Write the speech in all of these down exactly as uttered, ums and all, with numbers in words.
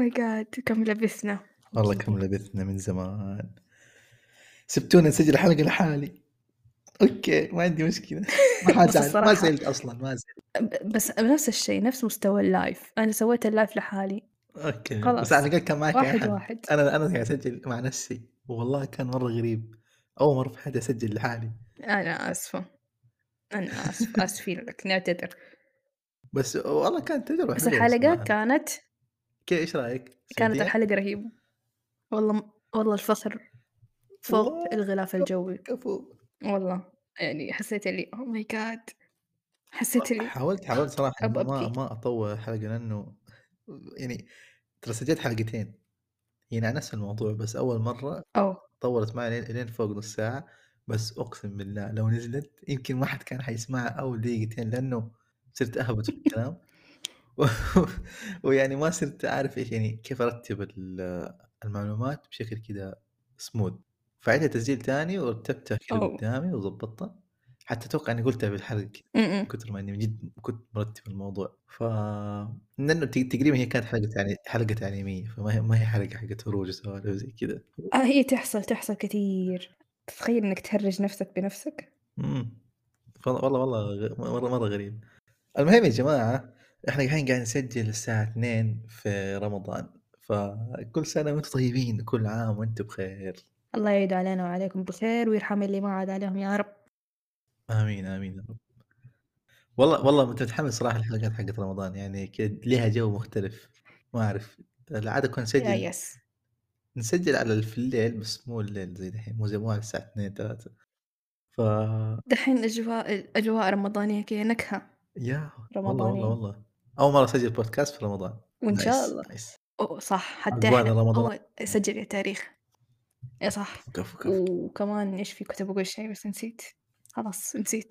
my god كم لبثنا والله أكيد. كم لبثنا من زمان. سبتونا نسجل حلقة لحالي. أوكي ما عندي مشكلة. ما بس حازعل، ما الصراحة زعلت أصلًا ما زعلت. ب بس نفس الشيء، نفس مستوى اللايف، أنا سويت اللايف لحالي، أوكي بس على خلاص الأقل كان معك واحد، أحد. واحد. أنا أنا قاعد أسجل مع نفسي والله كان مرة غريب. أول مرة في حياتي أسجل لحالي. أنا آسفة، أنا آسفة، آسفين لك، نعتذر. بس والله كانت تجربة بس حلوة الحلقة صراحة. كانت كي إيش رأيك؟ كانت سمعتيها؟ الحلقة رهيبة، والله م والله الفخر فوق الله الغلاف كفو، الجوي، كفو. والله يعني حسيت اللي oh my god حسيت اللي حاولت حاولت صراحة أبغى إنه ما أبكي. ما أطوّل الحلقة لأنه يعني ترى سجلت حلقتين، يعني عن نفس الموضوع بس أول مرة أوه! طوّلت معي لين لين فوق نُص ساعة. بس أقسم بالله لو نزلت يمكن ما حد كان حيسمعها أول دقيقتين لأنه صرت أهبط في الكلام. و ويعني ما صرت عارف إيش يعني كيف أرتّب ال المعلومات بشكل كذا smooth. فعِدت تسجيل تاني ورتّبتها كذا أوه! قدّامي وضبّطتها. حتى أتوقع إني قُلتها بالحلقة كذا إمم، إمم. من كثر ما إني من جد كنت مرتّب الموضوع. ف لأنه ت تقريبًا هي كانت حلقة يعني حلقة تعليمية، فما هي ما هي حلقة حقت هروج وسوالف زي كذا. آه، هي تحصل، تحصل كتير. تتخيل إنك تهرّج نفسك بنفسك؟ إمم. ف والله والله غ مرة مرة غريب. المهم يا جماعة، إحنا الحين قاعدين نسجل الساعة اثنين في رمضان، فكل سنة وأنتم طيبين، كل عام وأنتم بخير. الله يعيد علينا وعليكم بخير ويرحم اللي ما عاد عليهم يا رب. آمين، آمين يا رب. والله والله متحمس صراحة الحلقات حقت رمضان يعني كد ليها جو مختلف. ما أعرف، العادة كنا يا نسجل يس. نسجل على ال في الليل بس مو الليل زي دحين، مو زي مو على الساعة اثنين ثلاثة. ف دحين أجواء الأجواء رمضانية كذا نكهة ياه! والله، والله، رمضانية، والله. أول مرة أسجل بودكاست في رمضان. وإن شاء نايس، الله. نايس. أوه صح، حتى عقبالنا إحنا رمضان. أوه سجّل يا تاريخ. يا صح. كفو، كفو، كفو. وكمان إيش في كنت باقول شي بس نسيت، خلاص نسيت.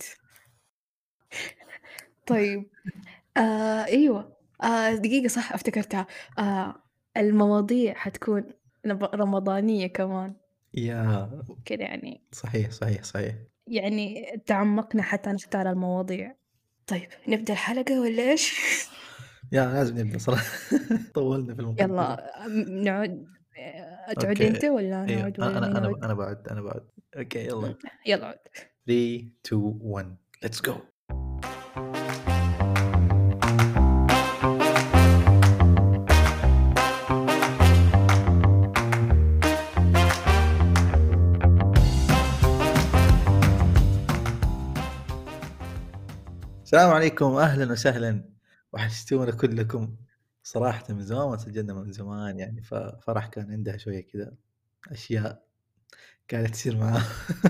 طيب آآ أيوه، آآ دقيقة صح افتكرتها. آآ المواضيع حتكون نب رمضانية كمان، ياه! كده يعني صحيح، صحيح، صحيح. يعني تعمقنا حتى نختار المواضيع. طيب نبدأ الحلقة والّا إيش؟ يا لازم نبدأ صراحة. طوّلنا في المقدمة. يالّا م نعُد. آآ تعُد أوكي. أنت والّا أيوه. نعُد أ والّا أنا مين أنا يعُد؟ أنا باعُد، أنا باعُد. أوكي يالّا. إمم، يالّا عُد. ثلاثة، اثنين، واحد let's go. السلام عليكم، أهلًا وسهلًا، وحشتونا كلكم. صراحةً من زمان ما سجلنا من زمان يعني، ففرح كان عندها شوية كذا أشياء قاعدة تصير معاها.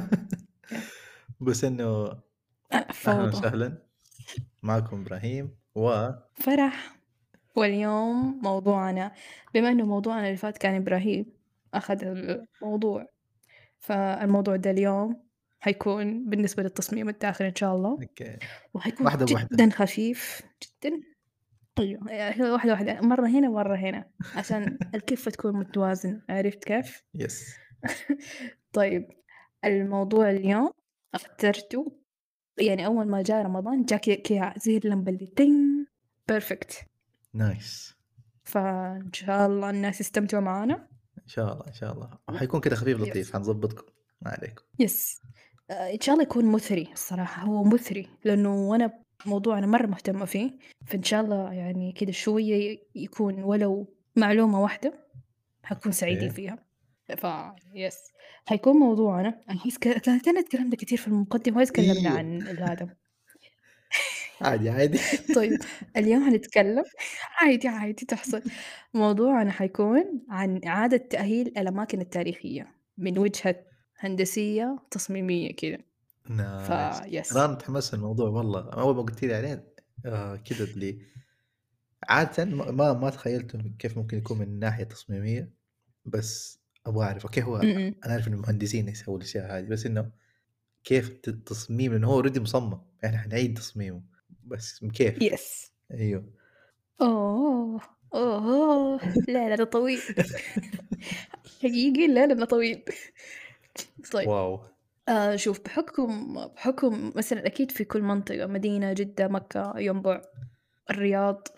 بس إنه أ أهلًا فوضى، وسهلًا، معكم إبراهيم و فرح. واليوم موضوعنا بما إنه موضوعنا اللي فات كان إبراهيم أخذ الموضوع، فالموضوع ده اليوم حيكون بالنسبة للتصميم الداخلي إن شاء الله، أوكي. وحيكون واحدة بواحدة. جدًا خفيف جدًا. أيوه، هي واحدة واحدة، مرة هنا ومرة هنا، عشان الكفة تكون متوازنة، عرفت كيف؟ يس. طيب الموضوع اليوم اخترته يعني أول ما جاء رمضان جا ك كذا زي اللمبة اللي تِن perfect. نايس. فإن شاء الله الناس يستمتعوا معانا. إن شاء الله، إن شاء الله. وحيكون كذا خفيف لطيف، يس، حنضبطكم، ما عليكم. يس. آآ إن شاء الله يكون مثري الصراحة، هو مثري لأنه أنا موضوع أنا مرة مهتمة فيه، فإن شاء الله يعني كده شوية يكون ولو معلومة واحدة حنكون سعيدين أوكي. فيها. ف يس، حيكون موضوعنا أحس ك كأننا تكلمنا كتير في المقدمة ولا تكلمنا أيوه. عن الهذا. عادي، عادي. طيب اليوم هنتكلم عادي، عادي تحصل. موضوعنا حيكون عن إعادة تأهيل الأماكن التاريخية من وجهة هندسية تصميمية كده. نايس. ترى فيس. أنا تحمست للموضوع والله، أول ما قُلتِ لي عليه آآ كذا اللي عادةً ما ما ما تخيّلت إنه كيف ممكن يكون من ناحية تصميمية. بس أبغى أعرف أوكي هو إمم، إمم. أنا عارف إن المهندسين يسووا الأشياء هذه، بس إنه كيف ت التصميم لأنه هو already مصمم، إحنا حنعيد تصميمه، بس كيف؟ يس. أيوه. أوه، أوه! لا، لا ده طويل. حقيقي لا، لا ده طويل. طيب واو! آآ شوف بحكم بحكم مثلًا أكيد في كل منطقة مدينة، جدة، مكة، ينبع، الرياض،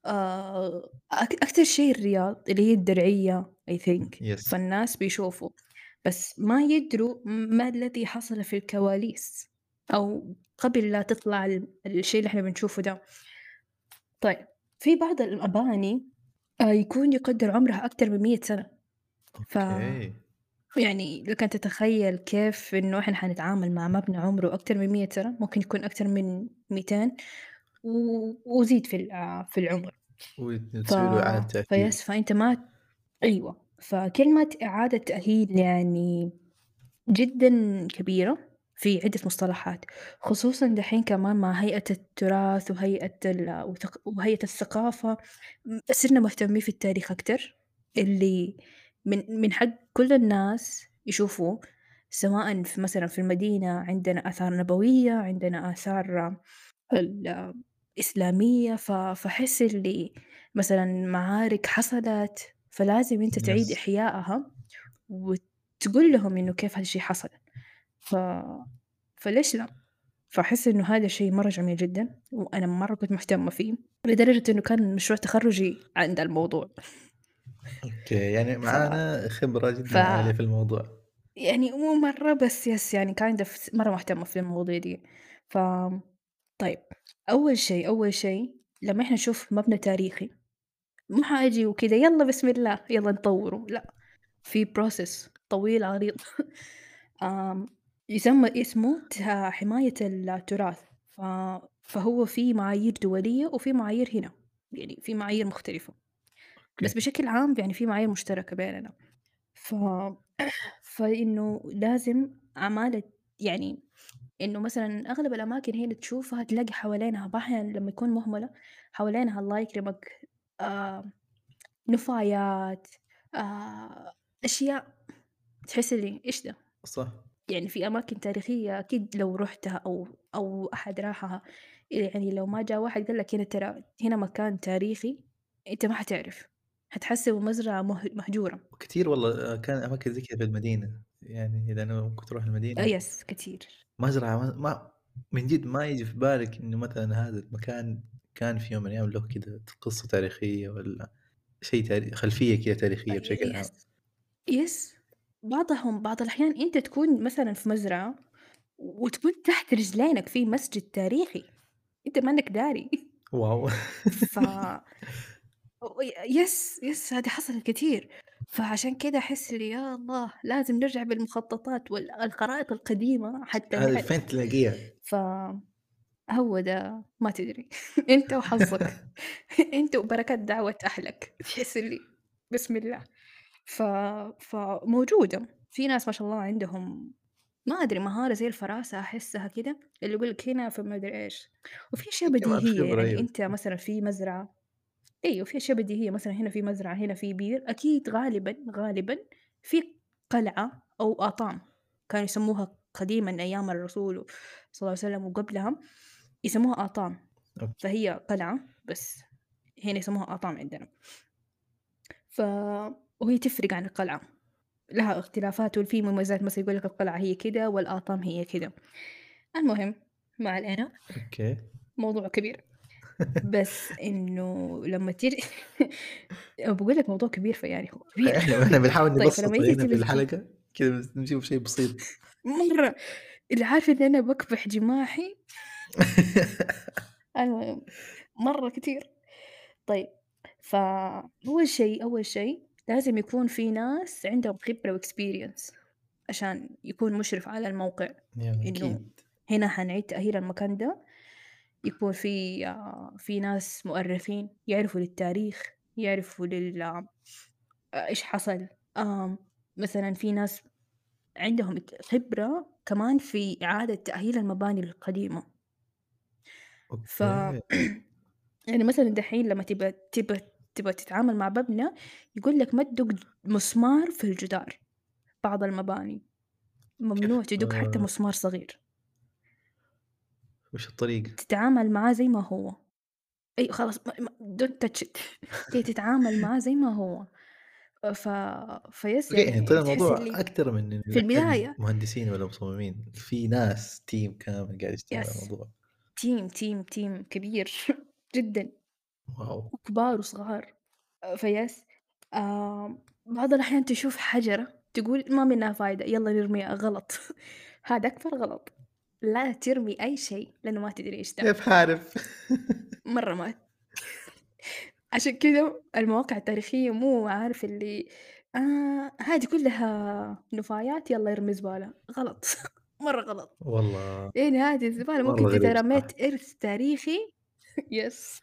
آآ أك أكتر شي الرياض اللي هي الدرعية I think، يس، فالناس بيشوفوا، بس ما يدروا ما الذي حصل في الكواليس أو قبل لا تطلع ال الشي اللي إحنا بنشوفه ده. طيب، في بعض المباني آآ يكون يقدّر عمرها أكتر من مية سنة، ف أوكي، يعني لك أن تتخيل كيف إنه إحنا حنتعامل مع مبنى عمره أكتر من مية سنة، ممكن يكون أكتر من ميتين و وزيد في ال آآ في العمر. ف وتسوي له إعادة تأهيل. فيس فأنت ما أيوه، فكلمة إعادة تأهيل يعني جدًا كبيرة في عدة مصطلحات، خصوصًا دحين كمان مع هيئة التراث وهيئة ال وثق وهيئة الثقافة، م صرنا مهتمين في التاريخ أكتر، اللي من من حق كل الناس يشوفوه، سواء في مثلًا في المدينة عندنا آثار نبوية، عندنا آثار ال إسلامية، ف فاحس اللي مثلًا معارك حصلت، فلازم أنت تعيد يس، إحيائها وتقول لهم إنه كيف هذا الشي حصل، ف فليش لأ؟ فأحس إنه هذا الشي مرة جميل جدًا، وأنا مرة كنت مهتمة فيه، لدرجة إنه كان مشروع تخرُّجي عن ذا الموضوع. أوكي، يعني ف معانا خبرة ف جدًا عالية في الموضوع. يعني مو مرة بس يس يعني kind of مرة مهتمة في المواضيع دي. ف طيب، أول شي، أول شي لمّا إحنا نشوف مبنى تاريخي، مو حاجي وكذا يالّا بسم الله يالّا نطوّره، لأ، في process طويل عريض. آمم، يسمى اسمه ت حماية التراث، ف فهو في معايير دولية وفي معايير هنا، يعني في معايير مختلفة، بس أوكي، بشكل عام يعني في معايير مشتركة بيننا. ف فإنه لازم أعمال يعني إنه مثلًا أغلب الأماكن هنا تشوفها تلاقي حوالينها أحيانًا لمّا يكون مهملة، حوالينها الله يكرمك آآ نفايات، آآ أشياء تحس اللي إيش ده؟ صح. يعني في أماكن تاريخية أكيد لو رُحتها أو أو أحد راحها، يعني لو ما جا واحد قال لك هنا ترى هنا مكان تاريخي، أنت ما حتعرف، حتحسّبه مزرعة مه مهجورة. وكتير والله كان أماكن زي كذا في المدينة، يعني إذا أنا كنت أروح آه المدينة يس كتير. مزرعة ما ما من جد ما ييجي في بالك إنه مثلًا هذا المكان كان في يوم من الأيام له كذا قصة تاريخية والّا شيء تاري خلفية كذا آه تاريخية بشكل ي عام. يس، يس. بعضهم بعض الأحيان أنت تكون مثلًا في مزرعة وتكون تحت رجلينك في مسجد تاريخي، أنت ما إنّك داري. واو! ف و ي يس، يس هذه حصلت كتير، فعشان كده أحس اللي يا الله لازم نرجع بالمخططات وال الخرائط القديمة حتى هذه نعرف. فين تلاقيها؟ فهو ده ما تدري. أنت وحظك. أنت وبركات دعوة أهلك، تحس اللي بسم الله. ف فموجودة، في ناس ما شاء الله عندهم ما أدري مهارة زي الفراسة أحسها كده، اللي يقول لك هنا فما أدري إيش، وفي أشياء يمكن مع بديهية الخبرة يعني أيوه. أنت مثلًا في مزرعة أيوه، في أشياء بديهية مثلًا هنا في مزرعة، هنا في بير، أكيد غالبًا، غالبًا في قلعة أو أطام، كانوا يسموها قديمًا أيام الرسول صلى الله عليه وسلم وقبلها يسموها أطام، أوكي. فهي قلعة بس هنا يسموها أطام عندنا. ف وهي تفرق عن القلعة، لها اختلافات وفي مميزات مثلًا يقول لك القلعة هي كده والأطام هي كده، المهم ما علينا، أوكي. موضوع كبير. بس إنه لمّا تيجي باقول لك موضوع كبير فيعني هو كبير. إحنا إحنا بنحاول طيب فلمّا نبسّط ييجي هنا في تبي الحلقة كذا بس نجيب شيء بسيط. مرّة اللي عارفة إن أنا باكبح جماحي، المهم مرّة كتير. طيب، فأول شيء، أول شيء لازم يكون في ناس عندهم خبرة وexperience عشان يكون مشرف على الموقع، يعني إنه أكيد. هنا حنعيد تأهيل المكان ده، يكون في آآ في ناس مؤرخين يعرفوا للتاريخ، يعرفوا لل آآ إيش حصل، آمم مثلًا في ناس عندهم ك خبرة كمان في إعادة تأهيل المباني القديمة. ف أوكي. يعني مثلًا دحين لمّا تبى تبى تبى تتعامل مع مبنى يقول لك ما تدق ج مسمار في الجدار، بعض المباني كيف ممنوع تدق حتى آآ مسمار صغير، وش الطريقة؟ تتعامل معاه زي ما هو. أي خلاص ما ما don't touch it. هي تتعامل معاه زي ما هو. ف فيس أوكي، يعني طلع يعني تحس الموضوع اللي أكتر من إنه في يحتاج البداية مهندسين والّا مصممين، في ناس team كامل قاعد يشتغل على يس الموضوع. team، team، team كبير جدًا. واو! وكبار وصغار. آآ فيَس آمم بعض الأحيان تشوف حجرة تقول ما منها فايدة يالّا نرميها، غلط. هذا أكبر غلط. لا ترمي أي شيء لأنه ما تدري إيش ده، كيف حارف؟ مرّة ما عشان كذا المواقع التاريخية مو عارف اللي آه هذه كلها نفايات يالّا ارمي زبالة، غلط. مرّة غلط. والله يعني هذه الزبالة مرّة ممكن إذا غريب صراحة. رميت إرث تاريخي. يس.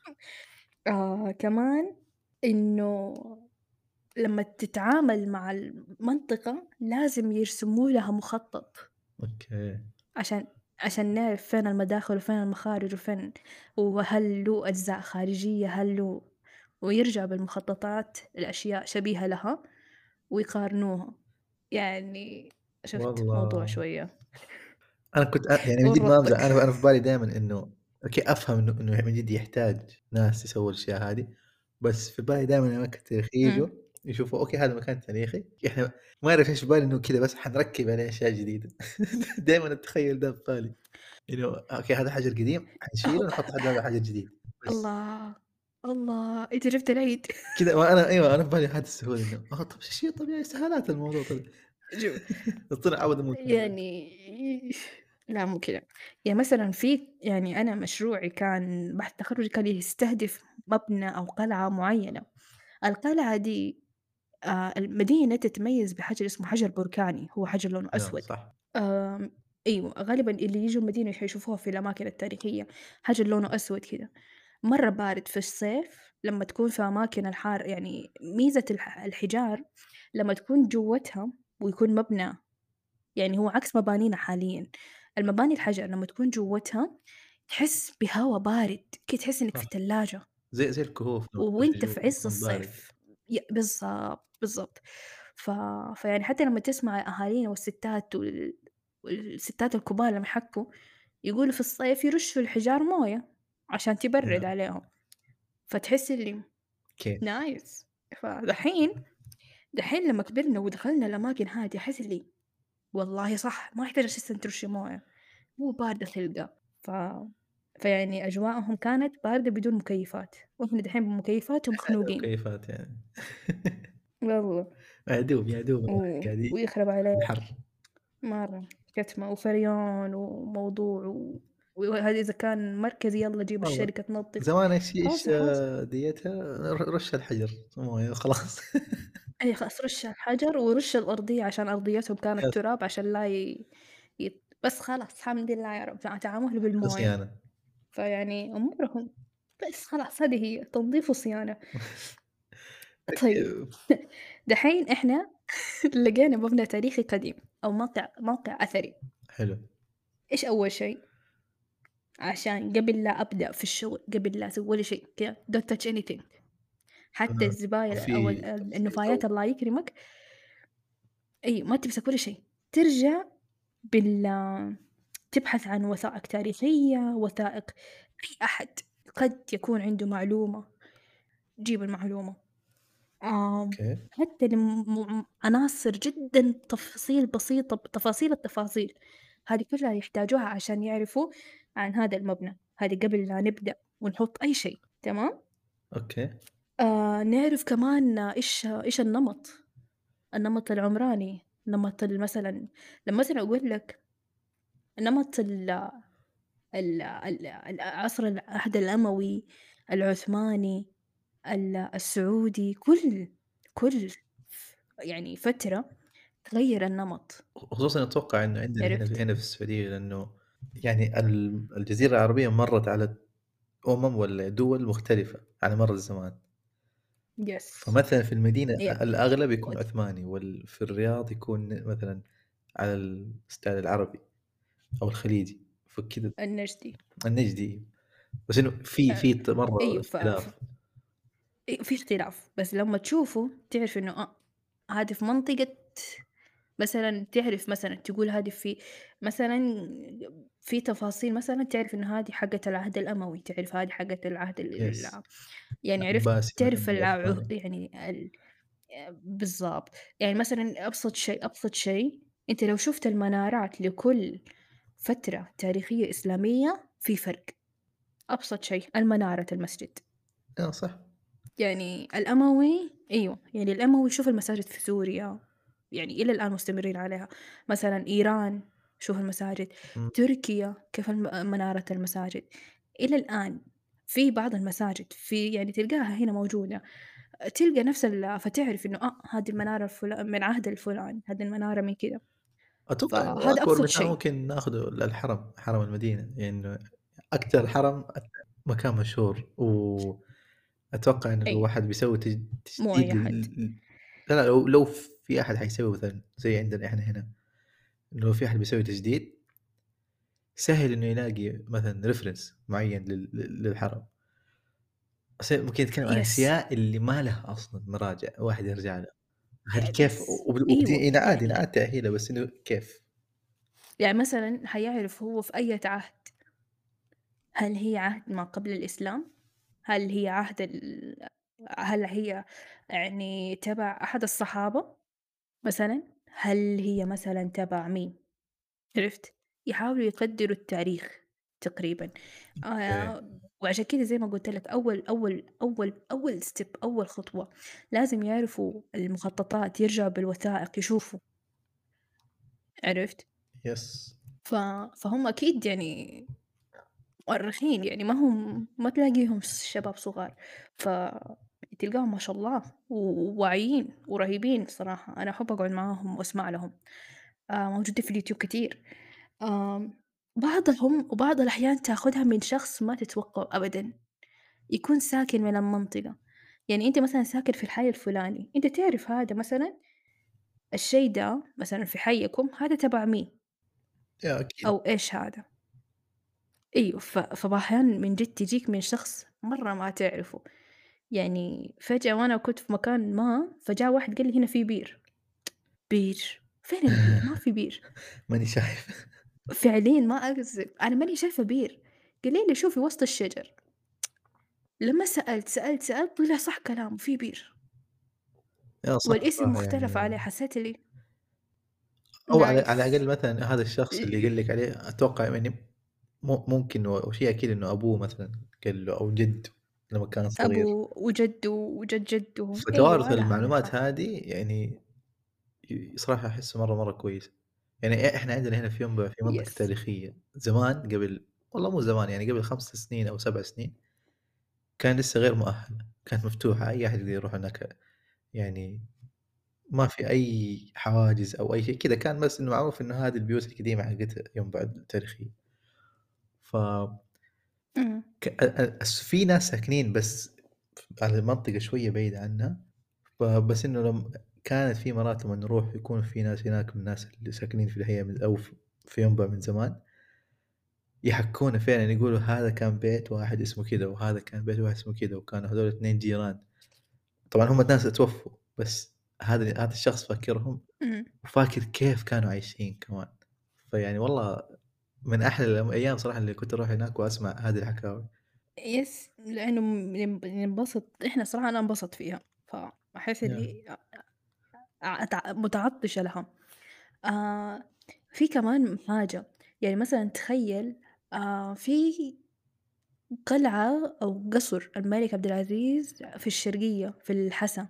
آه كمان إنه لمّا تتعامل مع المنطقة لازم يرسموا لها مخطط، أوكي. عشان عشان نعرف فين المداخل وفين المخارج وفين وهل له أجزاء خارجية، هل له ويرجعوا بالمخططات لأشياء شبيهة لها ويقارنوها. يعني شُفت موضوع والله شوية أنا كنت أ يعني من جد ما ورّطتك. أمزح، أنا أنا في بالي دايمًا إنه أوكي أفهم إنه إنه من جد يحتاج ناس يسووا الأشياء هذه، بس في بالي دايمًا الأماكن التاريخية إمم. ييجوا يشوفوا أوكي هذا مكان تاريخي، إحنا ما أعرف إيش في بالي إنه كذا بس حنركب عليه أشياء جديدة. دايمًا التخيل ده في بالي، إنه أوكي هذا حجر قديم حنشيله أهو ونحط حد هذا حجر جديد، بس الله، الله! أنت جبت العيد. كذا وأنا أيوه أنا في بالي هذه السهولة إنه آه طب شيء طبيعي سهالات الموضوع طلع. شوف طلع أبدًا مو سهل. يعني لا مو كده. يعني مثلًا في يعني أنا مشروعي كان بحث تخرُّجي كان يستهدف مبنى أو قلعة معيّنة. القلعة دي آآ المدينة تتميّز بحجر اسمه حجر بركاني، هو حجر لونه آه أسود. صح. آمم أيوه، غالبًا اللي ييجوا المدينة حيشوفوها في الأماكن التاريخية، حجر لونه أسود كده. مرّة بارد في الصيف لمّا تكون في أماكن الحار يعني ميزة الح الحجار لمّا تكون جوّتها ويكون مبنى يعني هو عكس مبانينا حاليًا. المباني الحجر لمّا تكون جوّتها تحس بهوا بارد، كده تحس إنك في صح. تلاجة. زي زي الكهوف لمّا تخش وأنت جوا في عز يكون بارد. الصيف. ي بالضبط، بالضبط. ف فيعني حتى لمّا تسمع أهالينا والستات وال والستات الكبار لمّا يحكوا، يقولوا في الصيف يرشوا الحجار موية عشان تبرد ياه! عليهم. فتحس اللي كيف؟ نايس. فدحين دحين لمّا كبرنا ودخلنا الأماكن هذه أحس اللي والله صح ما يحتاج أساسًا ترشي موية، مو باردة خلقة. ف فيعني أجواءهم كانت باردة بدون مكيفات، وإحنا دحين بمكيفات ومخنوقين. مكيفات يعني. والله. يعدوهم، يعدوهم و قاعدين ويخرب عليه الحر. مرة كتمة وفريون وموضوع و وهذا إذا كان مركزي يالّا جيبوا والله الشركة تنظف. زمان إيش إيش خلاص يا حاج ديتها ر رش الحجر موية وخلاص. أي خلاص رش الحجر ورش الأرضية عشان أرضيتهم كانت يس تراب عشان لا ي يت بس خلاص الحمد لله يا رب تع تعاملوا بالموية. صيانة. فيعني أمورهم بس خلاص هذه هي تنظيف وصيانة. طيب طيب دحين إحنا لقينا مبنى تاريخي قديم أو موقع موقع أثري. حلو. إيش أول شي؟ عشان قبل لا أبدأ في الشغل، قبل لا أسوي ولا شيء كده don't touch anything. حتى آه. الزبايل أو وفي ال تفاصيل النفايات أو الله يكرمك. أي ما تمسك ولا شيء. ترجع بال تبحث عن وثائق تاريخية، وثائق أي أحد قد يكون عنده معلومة، جيب المعلومة. آمم، أوكي. حتى الم م عناصر جدًا تفاصيل بسيطة بتفاصيل التفاصيل، هذه كلها يحتاجوها عشان يعرفوا عن هذا المبنى، هذه قبل لا نبدأ ونحط أي شيء، تمام؟ أوكي. آآ، نعرف كمان إيش إيش النمط، النمط العمراني، نمط ال مثلًا لمّا مثلًا أقول لك نمط ال ال ال العصر العهد الأموي، العثماني، ال السعودي، كل كل ف يعني فترة تغيّر النمط. خصوصًا أتوقع إنه عندنا هنا في عرفت؟ هنا في السعودية لأنه يعني ال الجزيرة العربية مرّت على أمم والّا دول مختلفة على مر الزمان. yes فمثلًا في المدينة يب أ الأغلب يكون وت عثماني وال في الرياض يكون مثلًا على الستايل العربي أو الخليجي، فكذا النجدي. النجدي، بس إنه في آآ في ت مرّة أيوه ف ف اختلاف. أ في اختلاف، بس لمّا تشوفه تعرف إنه آه، هذه في منطقة مثلًا تعرف مثلًا تقول هذه في مثلًا في تفاصيل مثلًا تعرف إنه هذه حقة العهد الأموي، تعرف هذه حقة العهد ال يس. ال يعني عرفت العباسي تعرف مثلًا الع والعثماني. يعني ال بالضبط. يعني مثلًا أبسط شيء، أبسط شيء أنت لو شُفت المنارات لكل فترة تاريخية إسلامية في فرق. أبسط شيء المنارة المسجد. آه صح. يعني الأموي أيوه، يعني الأموي شوف المساجد في سوريا، يعني إلى الآن مستمرين عليها، مثلًا إيران شوف المساجد، إمم. تركيا كيف الم منارة المساجد، إلى الآن في بعض المساجد في يعني تلقاها هنا موجودة، تلقى نفس ال فتعرف إنه آه هذه المنارة الفلا من عهد الفلان، هذه المنارة من كذا، أتوقع إنه فهذا أكبر أبسط مثال شيء. ممكن ناخذه الحرم، حرم المدينة، لإنه أكتر حرم مكان مشهور، وأتوقع إنه لو أيوه، واحد بيسوي تج مو تجديد أي لل أحد. ل لا، لا، لو لو في أحد حيسوي مثلًا زي عندنا إحنا هنا، إنه لو في أحد بيسوي تجديد، سهل إنه يلاقي مثلًا reference معين لل لل للحرم. بس ممكن نتكلم عن يس، الأشياء اللي ما لها أصلًا مراجع الواحد يرجع لها، هذه كيف يس، وب وبت أيوه، ينعاد يعني ينعاد تأهيلها بس إنه كيف؟ يعني مثلًا حيعرف هو في أية عهد. هل هي عهد ما قبل الإسلام؟ هل هي عهد ال هل هي يعني تبع أحد الصحابة مثلًا؟ هل هي مثلًا تبع مين؟ عرفت؟ يحاولوا يقدّروا التاريخ تقريبًا. إيه. آآ وعشان كده زي ما قُلت لك أول أول أول أول step أول خطوة لازم يعرفوا المخططات، يرجعوا بالوثائق يشوفوا، عرفت؟ يس. ف فهُم أكيد يعني مؤرخين يعني ما هم ما تلاقيهم شباب صغار، ف تلقاهم ما شاء الله وواعيين ورهيبين صراحة، أنا أحب أقعد معاهم وأسمع لهم، آآ موجودين في اليوتيوب كتير، آمم بعضهم وبعض الأحيان تاخدها من شخص ما تتوقعه أبدًا، يكون ساكن من المنطقة، يعني أنت مثلًا ساكن في الحي الفلاني، أنت تعرف هذا مثلًا الشي ده مثلًا في حيكم هذا تبع مين يا أكيد. أو إيش هذا. أيوه، ف فأحيانًا من جد تجيك من شخص مرّة ما تعرفه، يعني فجأة وأنا كنت في مكان ما، فجاء واحد قال لي: "هنا في بير." بير! فين البير؟ ما في بير، ماني شايف. فعليًا ما أكذب، أنا ماني شايفة بير، قال لي: "شوفي وسط الشجر." لمّا سألت، سألت، سألت طلع صح كلامه في بير، يا صح والاسم صراحة مختلف يعني عليه، حسيت اللي أو على على نايس. الأقل مثلًا هذا الشخص اللي قال لِك عليه أتوقع يعني م ممكن وشيء أكيد إنه أبوه مثلًا قال له أو جده لمّا كان صغير، أبوه وجده وجد جده، أيوه فتوارث على هذا المعلومات الحال. هذه يعني ي صراحة أحسه مرة، مرة كويس. يعني إ إحنا عندنا هنا في ينبع في منطقة يس. تاريخية، زمان قبل والله مو زمان يعني قبل خمس سنين أو سبع سنين كان لسه غير مؤهل، كانت مفتوحة أي أحد يقدر يروح هناك يعني ما في أي حواجز أو أي شيء، كذا كان بس إنه معروف إنه هذه البيوت القديمة حقت ينبع التاريخية. ف إمم، ك أ أ بس في ناس ساكنين بس على منطقة شوية بعيدة عنها، فبس إنه لم كانت في مرات لمّا نروح يكون في ناس هناك من الناس اللي ساكنين في الهيئة من أو ف في ينبع من زمان، يحكونا فعلًا يقولوا هذا كان بيت واحد اسمه كذا، وهذا كان بيت واحد اسمه كذا، وكانوا هذول اثنين جيران. طبعًا هم الناس اتوفوا، بس هذا هذا الشخص فاكرهم إمم. وفاكر كيف كانوا عايشين كمان. فيعني والله من أحلى الأيام صراحة اللي كنت أروح هناك وأسمع هذه الحكاوي. يس، لإنه م ينب ينبسط إحنا الصراحة أنا انبسطت فيها، فأحس ياه! اللي أ أ أتع متعطشة لها. آآ في كمان حاجة، يعني مثلًا تخيّل آآ في قلعة أو قصر الملك عبد العزيز في الشرقية في الحسا،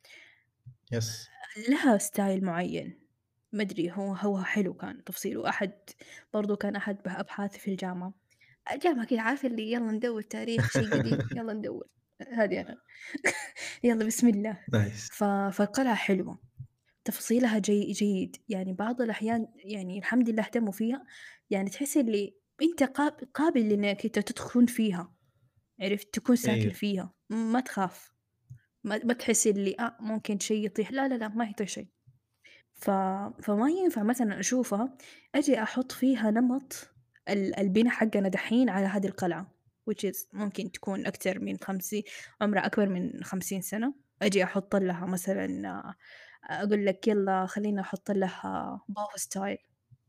يس. لها style معيّن، ما أدري هو هو حلو كان تفصيله، أحد برضه كان أحد به أبحاثي في الجامعة، الجامعة كده عارفة اللي يالّا ندوّر تاريخ شي قديم، يالّا ندوّر، هذه أنا. يالّا بسم الله. نايس. ف فالقلعة حلوة، تفصيلها جي جيد، يعني بعض الأحيان يعني الحمد لله اهتموا فيها، يعني تحسّي اللي أنت قاب قابل إنك أنت تدخل فيها، عرفت، تكون ساكن أيوه. فيها، ما تخاف، ما ما تحسّي اللي آه ممكن شي يطيح، لا، لا، لا، ما يطيح شي. ف فما ينفع مثلًا أشوفها آجي أحُط فيها نمط ال البنا حقنا دحين على هذه القلعة which is ممكن تكون أكتر من خمسين عمرها أكبر من خمسين سنة، آجي أحُط لها مثلًا آه، أقول لك يالّا خلّيني أحُط لها boho style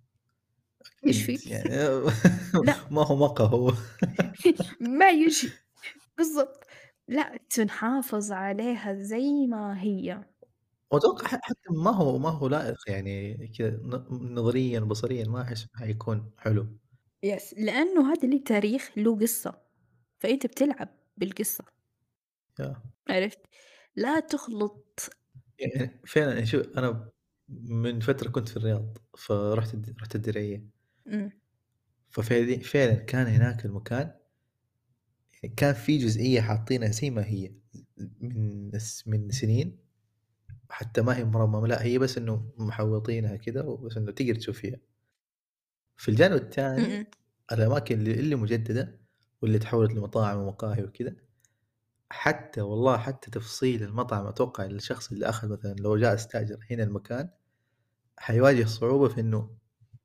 إيش أكيد في؟ يعني لأ، ما هو مقهى هو. ما يجي، بالضبط، لأ تنحافظ عليها زي ما هي. وأتوقع ح حتى ما هو ما هو لائق يعني كذا ن نظريًا بصريًا ما أحس حيكون حلو. يس، لأنه هذا ليه تاريخ، له قصة، فأنت بتلعب بالقصة. ياه! عرفت؟ لا تخلط. يعني فعلًا يعني شوف أنا من فترة كنت في الرياض، فرُحت الد رُحت الدرعية، إمم، ففعلي فعلًا كان هناك المكان يعني كان في جزئية حاطينها زي ما هي من س من سنين، حتى ما هي مرممة لأ هي بس إنه محوّطينها كده وبس إنه تقدر تشوف فيها. في الجانب إمم، التاني إمم. الأماكن اللي اللي مجددة واللي تحوّلت لمطاعم ومقاهي وكده، حتى والله حتى تفصيل المطعم أتوقع الشخص اللي أخذ مثلًا لو جاء استأجر هنا المكان، حيواجه صعوبة في إنه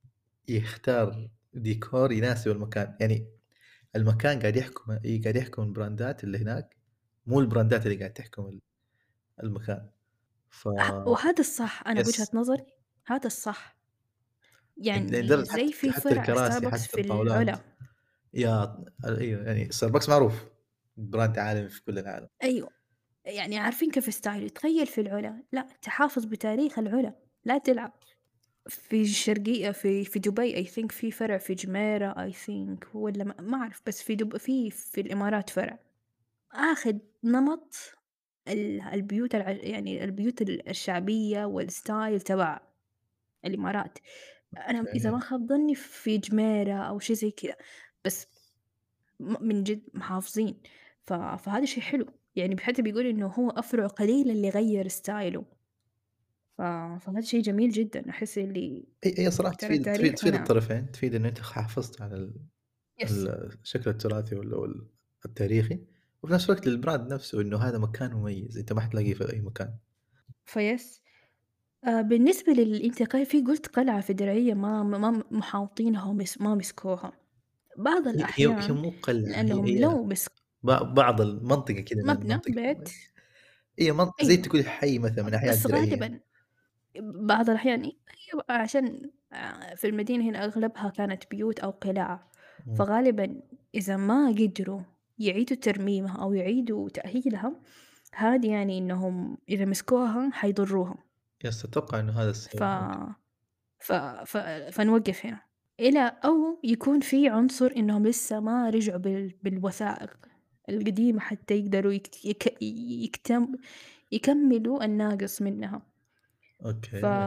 يختار ديكور يناسب المكان، يعني المكان قاعد يحكم إي قاعد يحكم البراندات اللي هناك، مو البراندات اللي قاعد تحكم ال المكان، ف ه وهذا الصح، أنا بوجهة يس نظري هذا الصح. لد يعني لدرجة زي حتى في حتى فرع الكراسي ستاربكس حتى في الطاولات العلا. يا أيوه يعني ستاربكس معروف براند عالمي في كل العالم. أيوه. يعني عارفين كيف ستايل، تخيّل في العلا، لأ تحافظ بتاريخ العلا، لا تلعب. في الشرقية في في دبي I think في فرع في جميرة I think والّا ما ما أعرف، بس في دب في في الإمارات فرع، آخذ نمط ال البيوت الع يعني البيوت ال الشعبية والstyle تبع الإمارات. أنا إذا أوكي. ما خاب ظني في جميرة أو شي زي كذا، بس م من جد محافظين. ف فهذا شي حلو، يعني حتى بيقولوا إنه هو أفرع قليل اللي غيّر ستايله. ف فهذا شي جميل جدًا، أحس اللي هي هي صراحة ترى تفيد تفيد التاريخ تفيد هنا. الطرفين، تفيد إن أنت حافظت على ال يس. ال الشكل التراثي وال وال التاريخي، وفي نفس الوقت للبراند نفسه إنه هذا مكان مميز، أنت ما حتلاقيه في أي مكان. فيس. آآ بالنسبة لل أنت ق في قُلت قلعة في درعية ما ما محاوطينها ومس ما مسكوها، بعض هي هي هي الأحيان مو قلعة هي لأنهم هي لو مسك ب بعض المنطقة كده من مبنى، المنطقة بيت. هي منط زي أيوه، تقولي حي مثلًا من أحياء بس الدرعية. غالبًا بعض الأحيان أيوه عشان آآ في المدينة هنا أغلبها كانت بيوت أو قلاع، إمم. فغالبًا إذا ما قدروا يعيدوا ترميمها أو يعيدوا تأهيلها، هذه يعني إنهم إذا مسكوها حيضروهم. يس أتوقع إنه هذا ف السبب ممكن. ف ف فنوقّف هنا، إلى أو يكون في عنصر إنهم لسه ما رجعوا بال بالوثائق القديمة حتى يقدروا يك يك يكتم يكمّلوا الناقص منها. ف أوكي.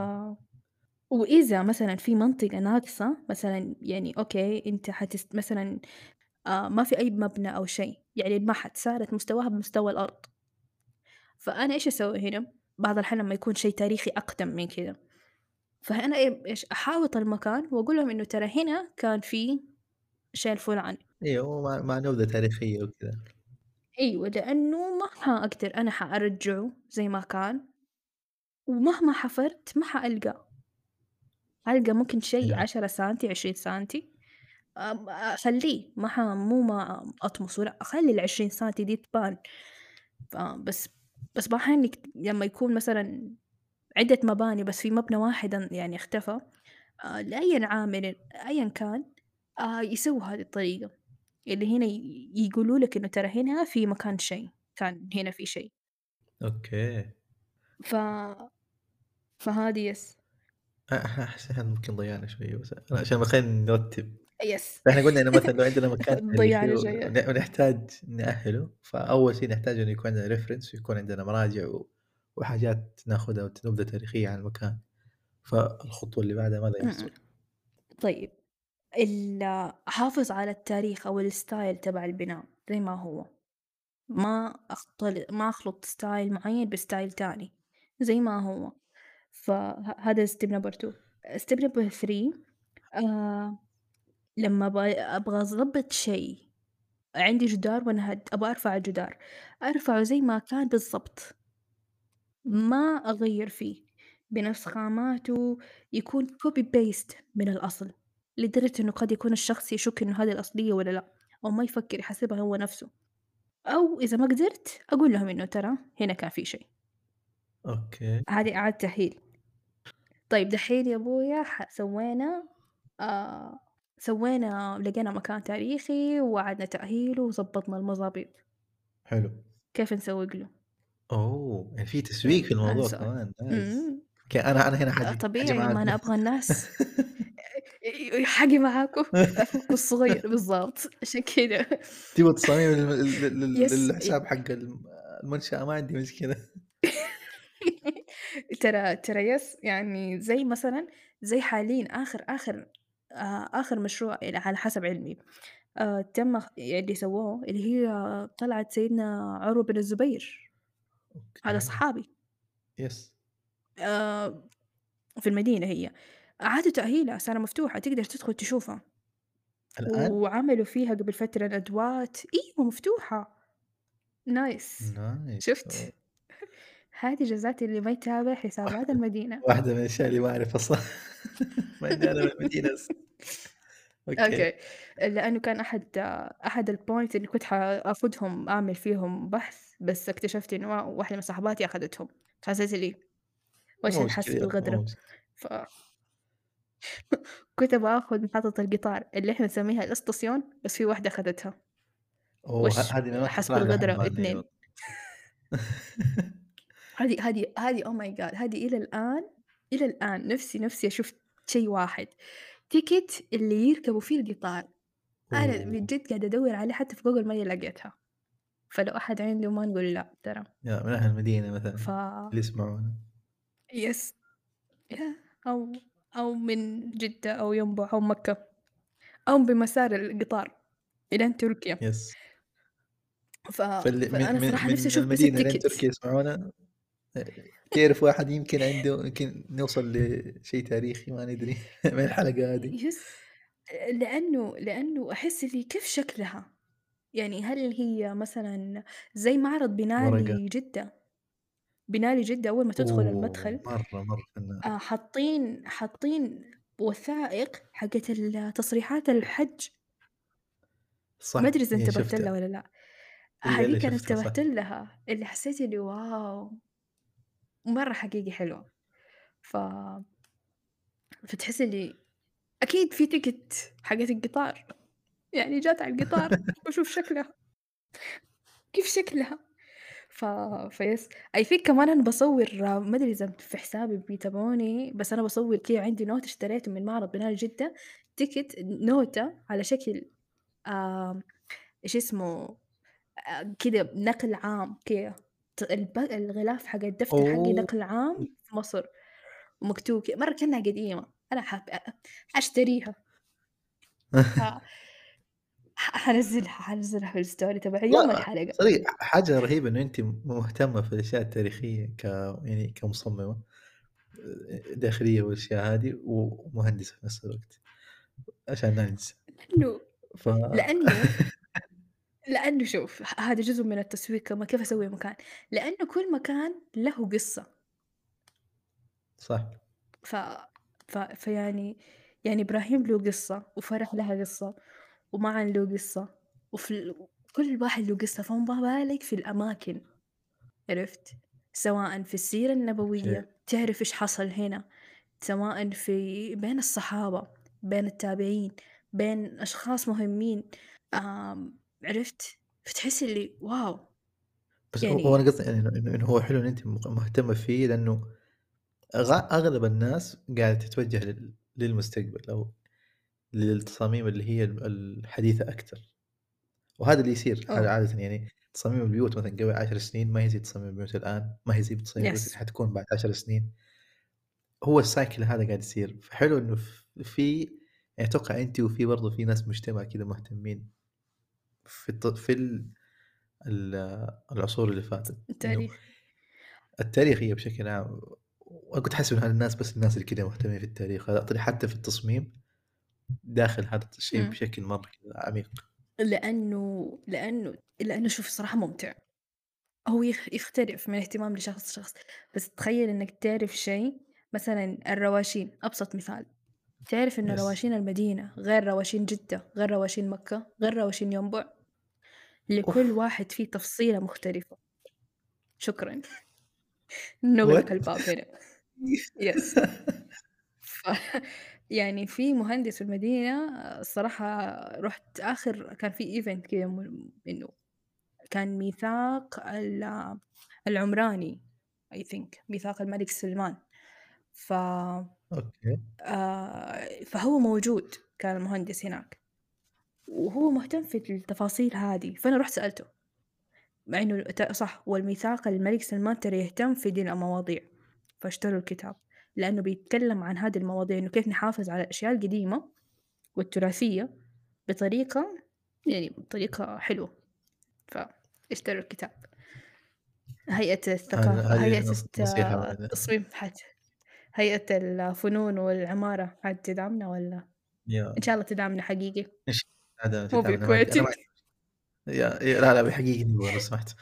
وإذا مثلًا في منطقة ناقصة مثلًا يعني أوكي أنت حتست مثلًا آآ ما في أي مبنى أو شيء، يعني ما حتسارت مستواها بمستوى الأرض، فأنا إيش أسوي هنا؟ بعض الأحيان لمّا يكون شيء تاريخي أقدم من كذا، فأنا إيه إيش أحاوط المكان وأقول لهم إنه ترى هنا كان في شيء الفلاني. أيوه هو مع مع نبذة تاريخية وكذا. أيوه، لأنه ما حأقدر أنا حأرجّعه زي ما كان، ومهما حفرت ما حألقاه، حالقى ممكن شيء أوكي. عشرة سنتي، عشرين سنتي. آمم، أخلّيه ما ح مو ما أطمسه لأ، أخلّي العشرين سنتي دي تبان. فبس بس بأحيانًا يك لمّا يكون مثلًا عدة مباني بس في مبنى واحد ان يعني اختفى، آآ لأيًا عامل أيًا كان، آآ يسووا هذه الطريقة، اللي هنا ي يقولوا لك إنه ترى هنا في مكان شيء، كان هنا في شيء. أوكي. ف فهذه يس. أ إحنا إحنا ممكن ضيعنا شوية بس عشان خلينا نرتب. يس. فإحنا قُلنا إنه مثلًا لو عندنا مكان تاريخي ضيّعنا ون شوية. ونحتاج نأهِّله، فأول شيء نحتاج إنه يكون عندنا reference ويكون عندنا مراجع و وحاجات ناخذها وت نبذة تاريخية عن المكان، فالخطوة اللي بعدها ماذا إمم، إمم. يحصل؟ طيب ال أحافظ على التاريخ أو الstyle تبع البناء زي ما هو، ما أختل ما أخلط style معين بstyle تاني، زي ما هو. فه هذا step number two. step number three. آآ لمّا ب أبغى أضبّط شيء، عندي جدار وانهد، أبغى أرفع الجدار، أرفعه زي ما كان بالضبط، ما أغيّر فيه، بنفس خاماته، يكون copy paste من الأصل، لدرجة إنه قد يكون الشخص يشُك إنه هذه الأصلية والّا لأ، أو ما يفكّر يحسبها هو نفسه، أو إذا ما قدرت أقول لهم إنه ترى هنا كان في شيء، أوكي، هذه إعادة تأهيل. طيب دحين يا أبويا ح سوينا آآ سوينا لقينا مكان تاريخي وأعدنا تأهيله وضبّطنا المضابيط، حلو. كيف نسوق له؟ أوه! يعني في تسويق يالّا في هذا الموضوع السؤال. كمان nice. إمم. أوكي أنا أنا هنا آآ حاجي حاجي طبيعي ما معاكم. أنا أبغى الناس ي حاجة معاكم أخوكم الصغير بالضبط، عشان كذا. تبغوا تصاميم لل لل لل يس. ي للحساب حق الم المنشأة ما عندي مشكلة. ترى ترى يس يعني زي مثلًا زي حاليًا آخر آخر آآ آخر مشروع ال على حسب علمي آآ تم خ اللي سووه اللي هي قلعة سيدنا عروة بن الزبير، هذا أوكي. صحابي يس. آآ في المدينة هي، أعادوا تأهيلها صار مفتوحة تقدر تدخل تشوفها، الآن؟ وعملوا فيها قبل فترة ندوات، أيوه مفتوحة، نايس نايس. أوه! شُفت؟ هذه جزات اللي ما يتابع حسابات واحدة المدينة. واحدة من الأشياء اللي ما أعرفها الص مع إني أنا من المدينة بس. أوكي. أوكي، لأنه كان أحد أحد الpoint اللي كنت حآخدهم أعمل فيهم بحث، بس اكتشفت إنه واحدة من صاحباتي أخدتهم، فحسيت اللي وإيش مو مشكلة نحس يالّا، مو بالغدرة، مشكلة. فكنت أبغى آخذ محطة القطار اللي إحنا نسميها الإسطسيون، بس في واحدة أخدتها، أوه! ه وإيش هذه من المناطق أحس صراحة اللي بالغدرة أحبها إني اتنين أنط. هذه هذه هذه oh my god هذه إلى الآن إلى الآن نفسي نفسي أشوف شيء واحد، تيكت اللي يركبوا فيه القطار، أنا من أوه! جد قاعدة أدوّر عليه حتى في جوجل ماني لقيتها. فلو أحد عنده ما نقول لأ ترى. يا من أهل المدينة مثلًا ف اللي يسمعونا. يس يا أو أو من جدة أو ينبع أو مكة أو بمسار القطار إلين تركيا. يس. ف فاللي من فأنا من صراحة نفسي من أشوف بس المدينة لين الtickets. تركيا يسمعونا. آآ تعرف واحد يمكن عنده يمكن نوصل لشيء تاريخي ما ندري من الحلقة هذه. يس لأنه لأنه أحس اللي كيف شكلها؟ يعني هل هي مثلًا زي معرض ورقة. بينالي جدة، بينالي جدة أول ما تدخل أوه! المدخل مرة، مرة فنان. آآ حاطين حاطين وثائق حقة ال تصريحات الحج. ما صح، أدري إذا هي انتبهت شُفتها. لها والّا لأ، إلا، إلا هاذيك أنا شُفتها صح. انتبهت لها، اللي حسيت اللي واو! مرة حقيقي حلوة، ف فتحسي اللي أكيد في تيكت حقة القطار، يعني جات على القطار وأشوف شكلها، كيف شكلها؟ ف فيس I think كمان أنا باصور ما أدري إذا في حسابي بيتابعوني، بس أنا باصور كذا عندي نوتة اشتريته من معرض بنال جدة، تيكت نوتة على شكل آمم إيش اسمه آآ كده نقل عام كده ت الب الغلاف حق الدفتر حقي أوه! نقل عام في مصر، ومكتوب ك مرة كأنها قديمة، أنا حاب أ حاشتريها ح ح حانزّلها حانزّلها في الstory تبعي يوم والله الحلقة. صدق حاجة رهيبة إنه أنتِ مهتمة في الأشياء التاريخية ك يعني كمصممة آآ داخلية والأشياء هذه ومهندسة في نفس الوقت، عشان لا ننسى. لأنه ف لأنه لأنه شوف ه هذا جزء من التسويق كمان كيف أسوي مكان، لأنه كل مكان له قصة. صح. ف ف فيعني يعني إبراهيم له قصة، وفرح لها قصة، ومعن له قصة، وفي ال كل واحد له قصة، فما بالك في الأماكن، عرفت؟ سواء في السيرة أوكي. النبوية تعرف إيش حصل هنا، سواء في بين الصحابة، بين التابعين، بين أشخاص مهمين، آمم، عرفت؟ فتحس اللي واو! بس هو هو أنا يعني قصدي يعني إنه إنه إنه هو حلو إن أنتِ م مهتمة فيه لأنه أغ أغلب الناس قاعدة تتوجه لل للمستقبل أو للتصاميم اللي هي ال الحديثة أكتر، وهذا اللي يصير ع آه، عادةً يعني تصاميم البيوت مثلًا قبل عشر سنين ما هي زي تصاميم البيوت الآن، ما هي زي تصاميم البيوت اللي يس، حتكون بعد عشر سنين. هو الcycle هذا قاعد يصير، فحلو إنه ف في يعني أتوقع أنتِ وفي برضه في ناس مجتمع كذا مهتمين في الت في ال ال العصور اللي فاتت، إنه التاريخ، التاريخ هي بشكل عام. وأنا كنت حاسب إن هالناس بس الناس اللي كذا مهتمين في التاريخ، هذا طلع حتى في التصميم داخل هذا الشيء إمم، بشكل مرة كذا عميق. لأنه لأنه لأنه شوف الصراحة ممتع. هو يخ يختلف من اهتمام لشخص لشخص، بس تخيل إنك تعرف شيء مثلًا الرواشين أبسط مثال، تعرف إن يس. رواشين المدينة غير رواشين جدة، غير رواشين مكة، غير رواشين ينبع، لكل أوف! واحد فيه تفصيلة مختلفة. شكرًا، نغلق what؟ الباب هنا. يس ف يعني في مهندس في المدينة الصراحة رُحت آخر كان في event كده م إنه كان ميثاق ال العمراني I think ميثاق الملك سلمان. ف أوكي. آآ فهو موجود، كان المهندس هناك، وهو مهتم في التفاصيل هذه، فأنا رُحت سألته، مع إنه ت صح، والميثاق الملك سلمان ترى يهتم في دي المواضيع، فاشتروا الكتاب، لأنه بيتكلم عن هذه المواضيع، إنه كيف نحافظ على الأشياء القديمة والتراثية بطريقة يعني بطريقة حلوة، فاشتروا الكتاب. هيئة هذا الثقافة هذه هيئة نص الت نصيحة واحدة. التصميم حت هيئة الفنون والعمارة حتدعمنا والّا يا إن شاء الله تدعمنا حقيقي، إيش هذا مو تدعمنا ما عندي أنا ما بالكويتي. عندي يا يا لا، لا بحقيقي نبغى لو سمحت.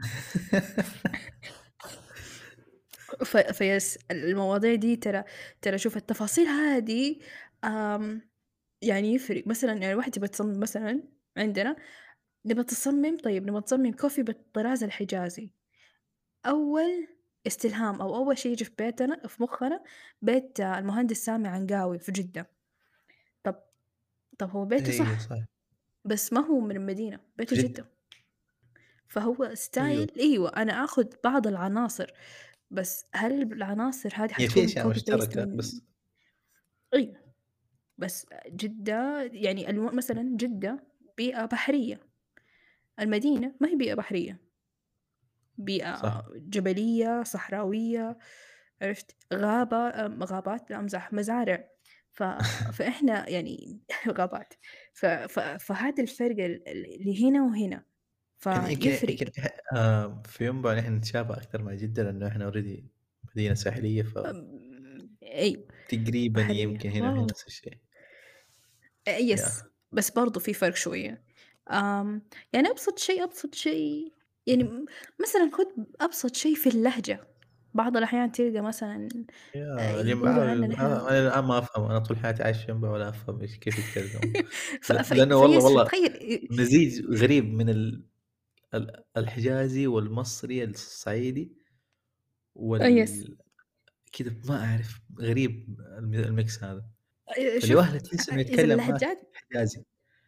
ف فيس المواضيع دي ترى ترى شوف التفاصيل هذه آمم، يعني يفرق، مثلًا يعني الواحد تبغى تصمم مثلًا عندنا نبغى تصمم طيب نبغى نصمم كوفي بالطراز الحجازي، أول استلهام أو أول شي ييجي في بيتنا في مخنا بيت آه، المهندس سامي عنقاوي في جدة، طب طب هو بيته أيوه صح، صح، بس ما هو من المدينة، بيته في جدة، جدة، فهو أيوه. ستايل أيوه أنا آخُد بعض العناصر، بس هل العناصر هذه هي في حتكون أشياء copy paste مشتركة من بس. أيوه، بس جدة يعني الو مثلًا جدة بيئة بحرية، المدينة ما هي بيئة بحرية، بيئة صح. جبلية، صحراوية، عرفت؟ غابة آمم، غابات لا أمزح، مزارع، ف فإحنا يعني غابات، ف ف فهذا الفرق ال ال اللي هنا وهنا، يمكن يمكن فيفرق. يمكن إح آآ في ينبع نحن نتشابه أكثر مع جدة لأنه إحنا already مدينة ساحلية، آمم، أيوه، فتقريبًا بحرية، يمكن هنا وهنا واو! نفس الشيء. آآ yes، ياه! بس برضه في فرق شوية. آمم، يعني أبسط شيء، أبسط شيء يعني م مثلًا خُد أبسط شيء في اللهجة، بعض الأحيان تلقى مثلًا آآ ياه! يقولوا الينبعاوي عندنا آه، نحن أنا الآن ما أفهم، أنا طول حياتي عايش في ينبع ولا أفهم إيش كيف يتكلموا. ف ل ف لأنه والله فيس والله فتخيل آآ مزيج غريب من ال ال الحجازي والمصري الصعيدي آه يس وال كذا ما أعرف غريب الم الmix هذا. آآ شوف فالواحد تحس أ إنه إذا يتكلم معك اللهجات حجازي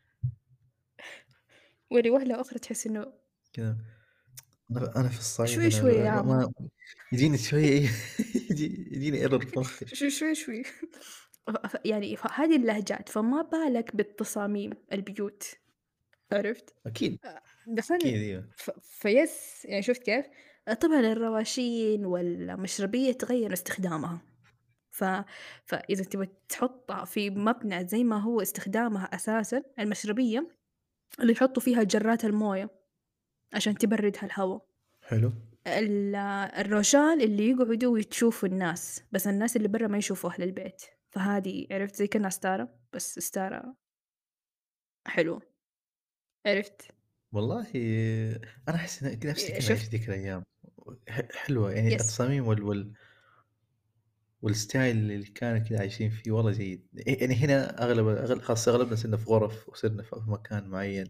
ولوهلة أخرى تحس إنه كذا. أنا أنا في الصعيد شوي، أنا شوي يا ال ما عمو، ما يجيني شوية ييجي يجيني error في مخي. ش شوي، شوي ف ف يعني فهذه اللهجات، فما بالك بالتصاميم، البيوت، عرفت؟ أكيد، آآ أكيد دخلنا أيوه. ف فيس يعني شُفت كيف؟ آآ طبعًا الرواشين والمشربية تغيّر استخدامها، ف فإذا تبغى تحطها في مبنى زي ما هو استخدامها أساسًا، المشربية اللي يحطّوا فيها جرّات الموية عشان تبرّدها الهوا، حلو. ال الروشان اللي يقعدوا يشوفوا الناس، بس الناس اللي برّا ما يشوفوا أهل البيت، فهذه عرفت زي كأنها ستارة، بس ستارة حلوة، عرفت؟ والله أنا أحس إن كذا نفسي ي كذا أعيش شُفت؟ ذيك الأيام. ح حلوة يعني يس. التصاميم وال وال والstyle اللي كانوا كذا عايشين فيه والله جيد. ي يعني هنا أغلب أغل خلاص أغلبنا صرنا في غرف وصرنا في في مكان معين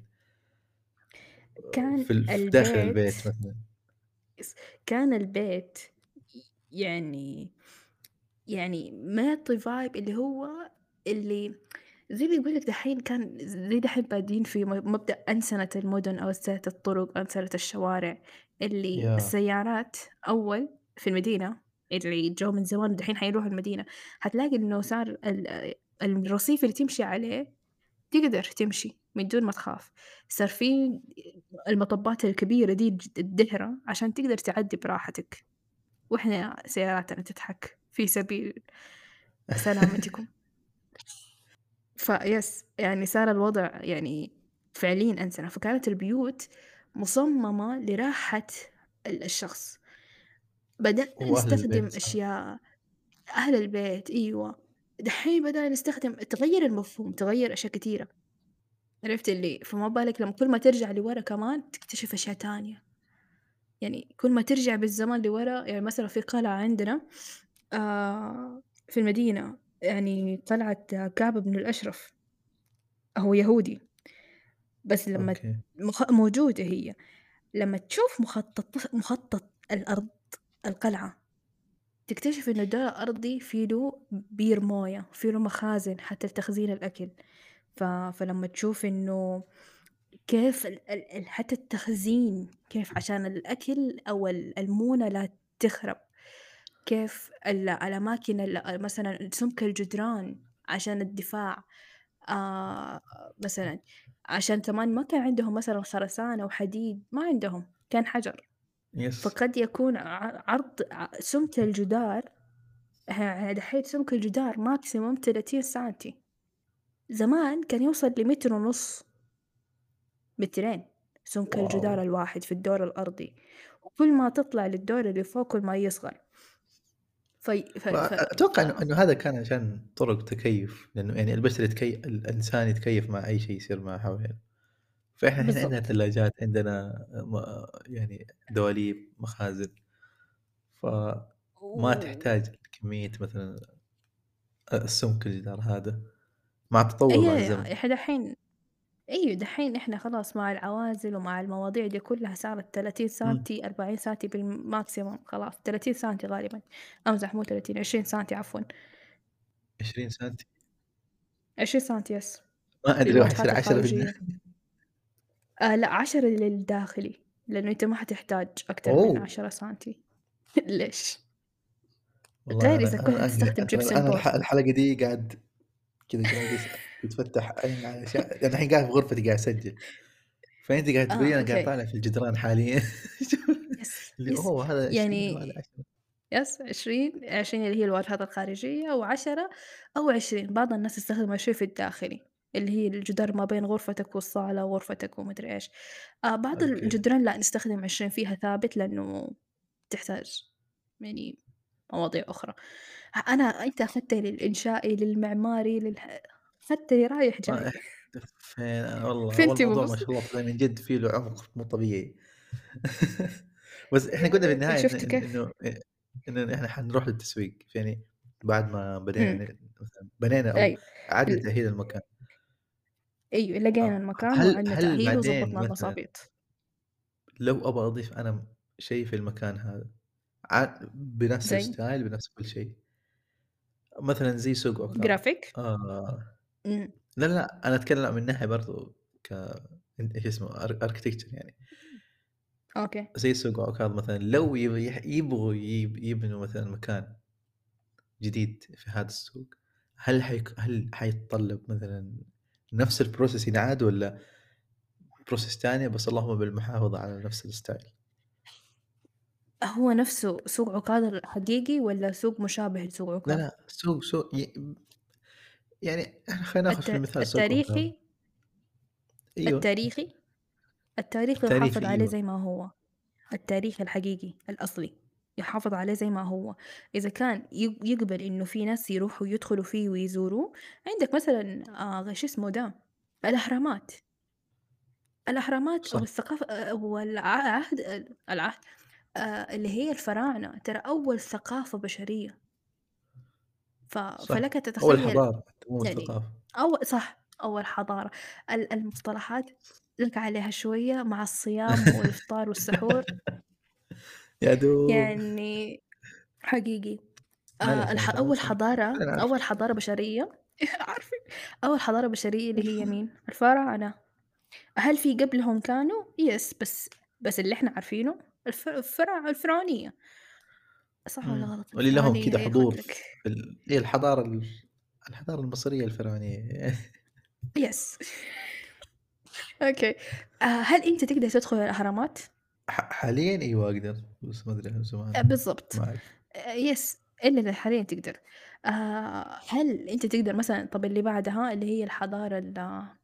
كان في ال في داخل البيت البيت مثلًا. يس كان البيت يعني يعني ما يعطي vibe اللي هو اللي زي اللي يقول لك دحين كان زي دحين بادين في م مبدأ أنسنة المدن أو أنسنة الطرق، أنسنة الشوارع، اللي ياه! السيارات أول في المدينة اللي جو من زمان ودحين حيروحوا المدينة، حتلاقي إنه صار ال الرصيف اللي تمشي عليه تقدر تمشي من دون ما تخاف، صار في المطبات الكبيرة دي الج الدِهرة عشان تقدر تعدّي براحتك، وإحنا سياراتنا تضحك في سبيل سلامتكم. فيس يعني صار الوضع يعني فعليًا أنسَنة، فكانت البيوت مصممة لراحة ال الشخص، بدأنا وأهل نستخدم البيت صح. أشياء أهل البيت أيوه، دحين بدأنا نستخدم تغيّر المفهوم، تغيّر أشياء كتيرة، عرفت اللي فما بالك لمّا كل ما ترجع لورا كمان تكتشف أشياء تانية. يعني كل ما ترجع بالزمن لورا يعني مثلًا في قلعة عندنا آآ في المدينة، يعني قلعة كعب بن الأشرف، هو يهودي، بس لمّا أوكي. مخ موجودة هي، لمّا تشوف مخطط مخطط الأرض القلعة، تكتشف إنه ده أرضي في له بير موية، في له مخازن حتى لتخزين الأكل، ف فلمّا تشوف إنه كيف ال ال ال حتى التخزين كيف عشان الأكل أو ال المونة لا تخرب. كيف ال الأماكن ال مثلًا سمك الجدران عشان الدفاع، آآ مثلًا عشان كمان ما كان عندهم مثلًا خرسانة وحديد، ما عندهم، كان حجر، يس. فقد يكون ع عرض ع سمك الجدار ه دحين سمك الجدار maximum ثلاثين سنتي، زمان كان يوصل لمتر ونص، مترين سمك واو! الجدار الواحد في الدور الأرضي، وكل ما تطلع للدور اللي فوق كل ما يصغر. في ف ف ف وأتوقع إنه إنه هذا كان عشان طرق تكيُّف، لإنه يعني البشر يتكي الإنسان يتكيّف مع أي شيء يصير معه حوالينه. فإحنا الحين عندنا بالضبط. ثلاجات، عندنا م يعني دواليب، مخازن، فما و تحتاج كمية مثلًا أ السمك الجدار هذا، مع التطور مع أي الزمن. إحنا دحين أيوه، دحين إحنا خلاص مع العوازل ومع المواضيع دي كلّها صارت ثلاثين إمم. سنتي، أربعين سنتي بالماكسيموم خلاص، ثلاثين سنتي غالبًا، أمزح مو ثلاثين، عشرين سنتي عفوًا، عشرين سنتي. عشرين سنتي يس، ما أدري راح يصير للواجهات عشرة في الخارجية. النهاية. آآ لأ عشرة للداخلي، لإنه أنت ما حتحتاج أكتر من أوه! عشرة سنتي. ليش؟ والله غير أنا إذا كنت أنا أنا حتستخدم أنا gypsum أنا الح board. الحلقة دي قاعد كذا جالس تتفتح عيني على أشياء، أنا الحين قاعد في غرفتي قاعد أسجل، فأنتِ قاعد تقولين آه أنا قاعد أوكي، طالع في الجدران حاليًا. يس، اللي يس، أوه هذا عشرين يعني وهذا عشرة. يس عشرين، عشرين اللي هي الواجهات الخارجية و10 أو عشرين بعض الناس يستخدموا عشرين في الداخلي، اللي هي الجدار ما بين غرفتك والصالة وغرفتك وما أدري إيش. آآ بعض أوكي. الجدران لأ نستخدم عشرين فيها ثابت لأنه تحتاج يعني مواضيع أخرى. ه أنا أنت أخدتني للإنشائي، للمعماري، للح أخدتني رايح ما جاي. إحنا فين والله، هو فين تبغى الموضوع ما بُص. شاء الله طلع من جد فيه له عمق مو طبيعي. بس إحنا قلنا في يعني النهاية إن شُفت إن كيف؟ إنه آآ إنه إحنا حنروح للتسويق، يعني بعد ما بدينا إمم، ن مثلًا بنينا أو أيوه. أعدنا ال تأهيل المكان. أيوه لقينا آه، المكان هل وأعدنا هل تأهيله بعدين وضبطنا مثلًا المصابيط. لو أبغى أضيف أنا شيء في المكان هذا، ع بنفس زي الstyle بنفس كل شيء، مثلًا زي سوق عكاظ. graphic. آه، إمم، لا، لا، أنا أتكلم من ناحية برضه ك إن إيش اسمه ar architecture يعني. أوكي. زي سوق عكاظ مثلًا لو يب يح يبغوا يب يبنوا مثلًا مكان جديد في هذا السوق، هل حيك هل حيتطلب مثلًا نفس الprocess ينعاد والّا process تانية بس اللهم بالمحافظة على نفس الstyle؟ هو نفسه سوق عكاظ الحقيقي والّا سوق مشابه لسوق لا، عكاظ؟ لأ، سوق سوق ي يعني إحنا خلينا ناخذ الت في المثال سوق عكاظ. التاريخي أيوه، التاريخي التاريخي يُحافظ التاريخي عليه أيوه. زي ما هو، التاريخي الحقيقي الأصلي يُحافظ عليه زي ما هو، إذا كان ي يقبل إنه في ناس يروحوا يدخلوا فيه ويزوروه، عندك مثلًا آآ شو اسمه ده، الأهرامات، الأهرامات أو صح، الثقافة آآ والعهد ال العهد آآ اللي هي الفراعنة، ترى أول ثقافة بشرية، ف صح. فلك أول تتخيل حضارة حتى مو يعني الثقافة. أو صح، أول حضارة. ال المصطلحات لك عليها شوية مع الصيام والإفطار والسحور، يا دوب. يعني حقيقي. آآ معليش أنا الح فاهمِك، أول فاهمِك، حضارة كلنا أول عارفين. حضارة بشرية عارفين، أول حضارة بشرية اللي هي مين؟ الفراعنة. هل في قبلهم كانوا؟ يس بس بس اللي إحنا عارفينه الف الفرع الفرعونية. صح والّا إمم، غلط؟ واللي لهم الفرعونية كذا إيه خُد حضور لك. في ال هي الحضارة ال الحضارة المصرية الفرعونية. يس. أوكي. آآ هل أنت تقدر تدخل الأهرامات؟ ح حاليًا أيوه أقدر، بس ما أدري عن آآ زمان بالضبط. ما أعرف. آآ يس، إلا إذا حاليًا تقدر. آآ هل أنت تقدر مثلًا طَب اللي بعدها اللي هي الحضارة ال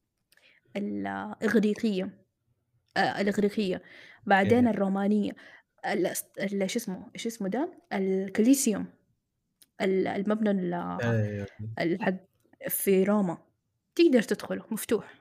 الإغريقية، آآ الإغريقية، بعدين أوكي. الرومانية، الأس ال شو اسمه إيش اسمه ده؟ الكوليسيوم، ال المبنى ال أيوه. ال حق في روما، تقدر تدخله مفتوح،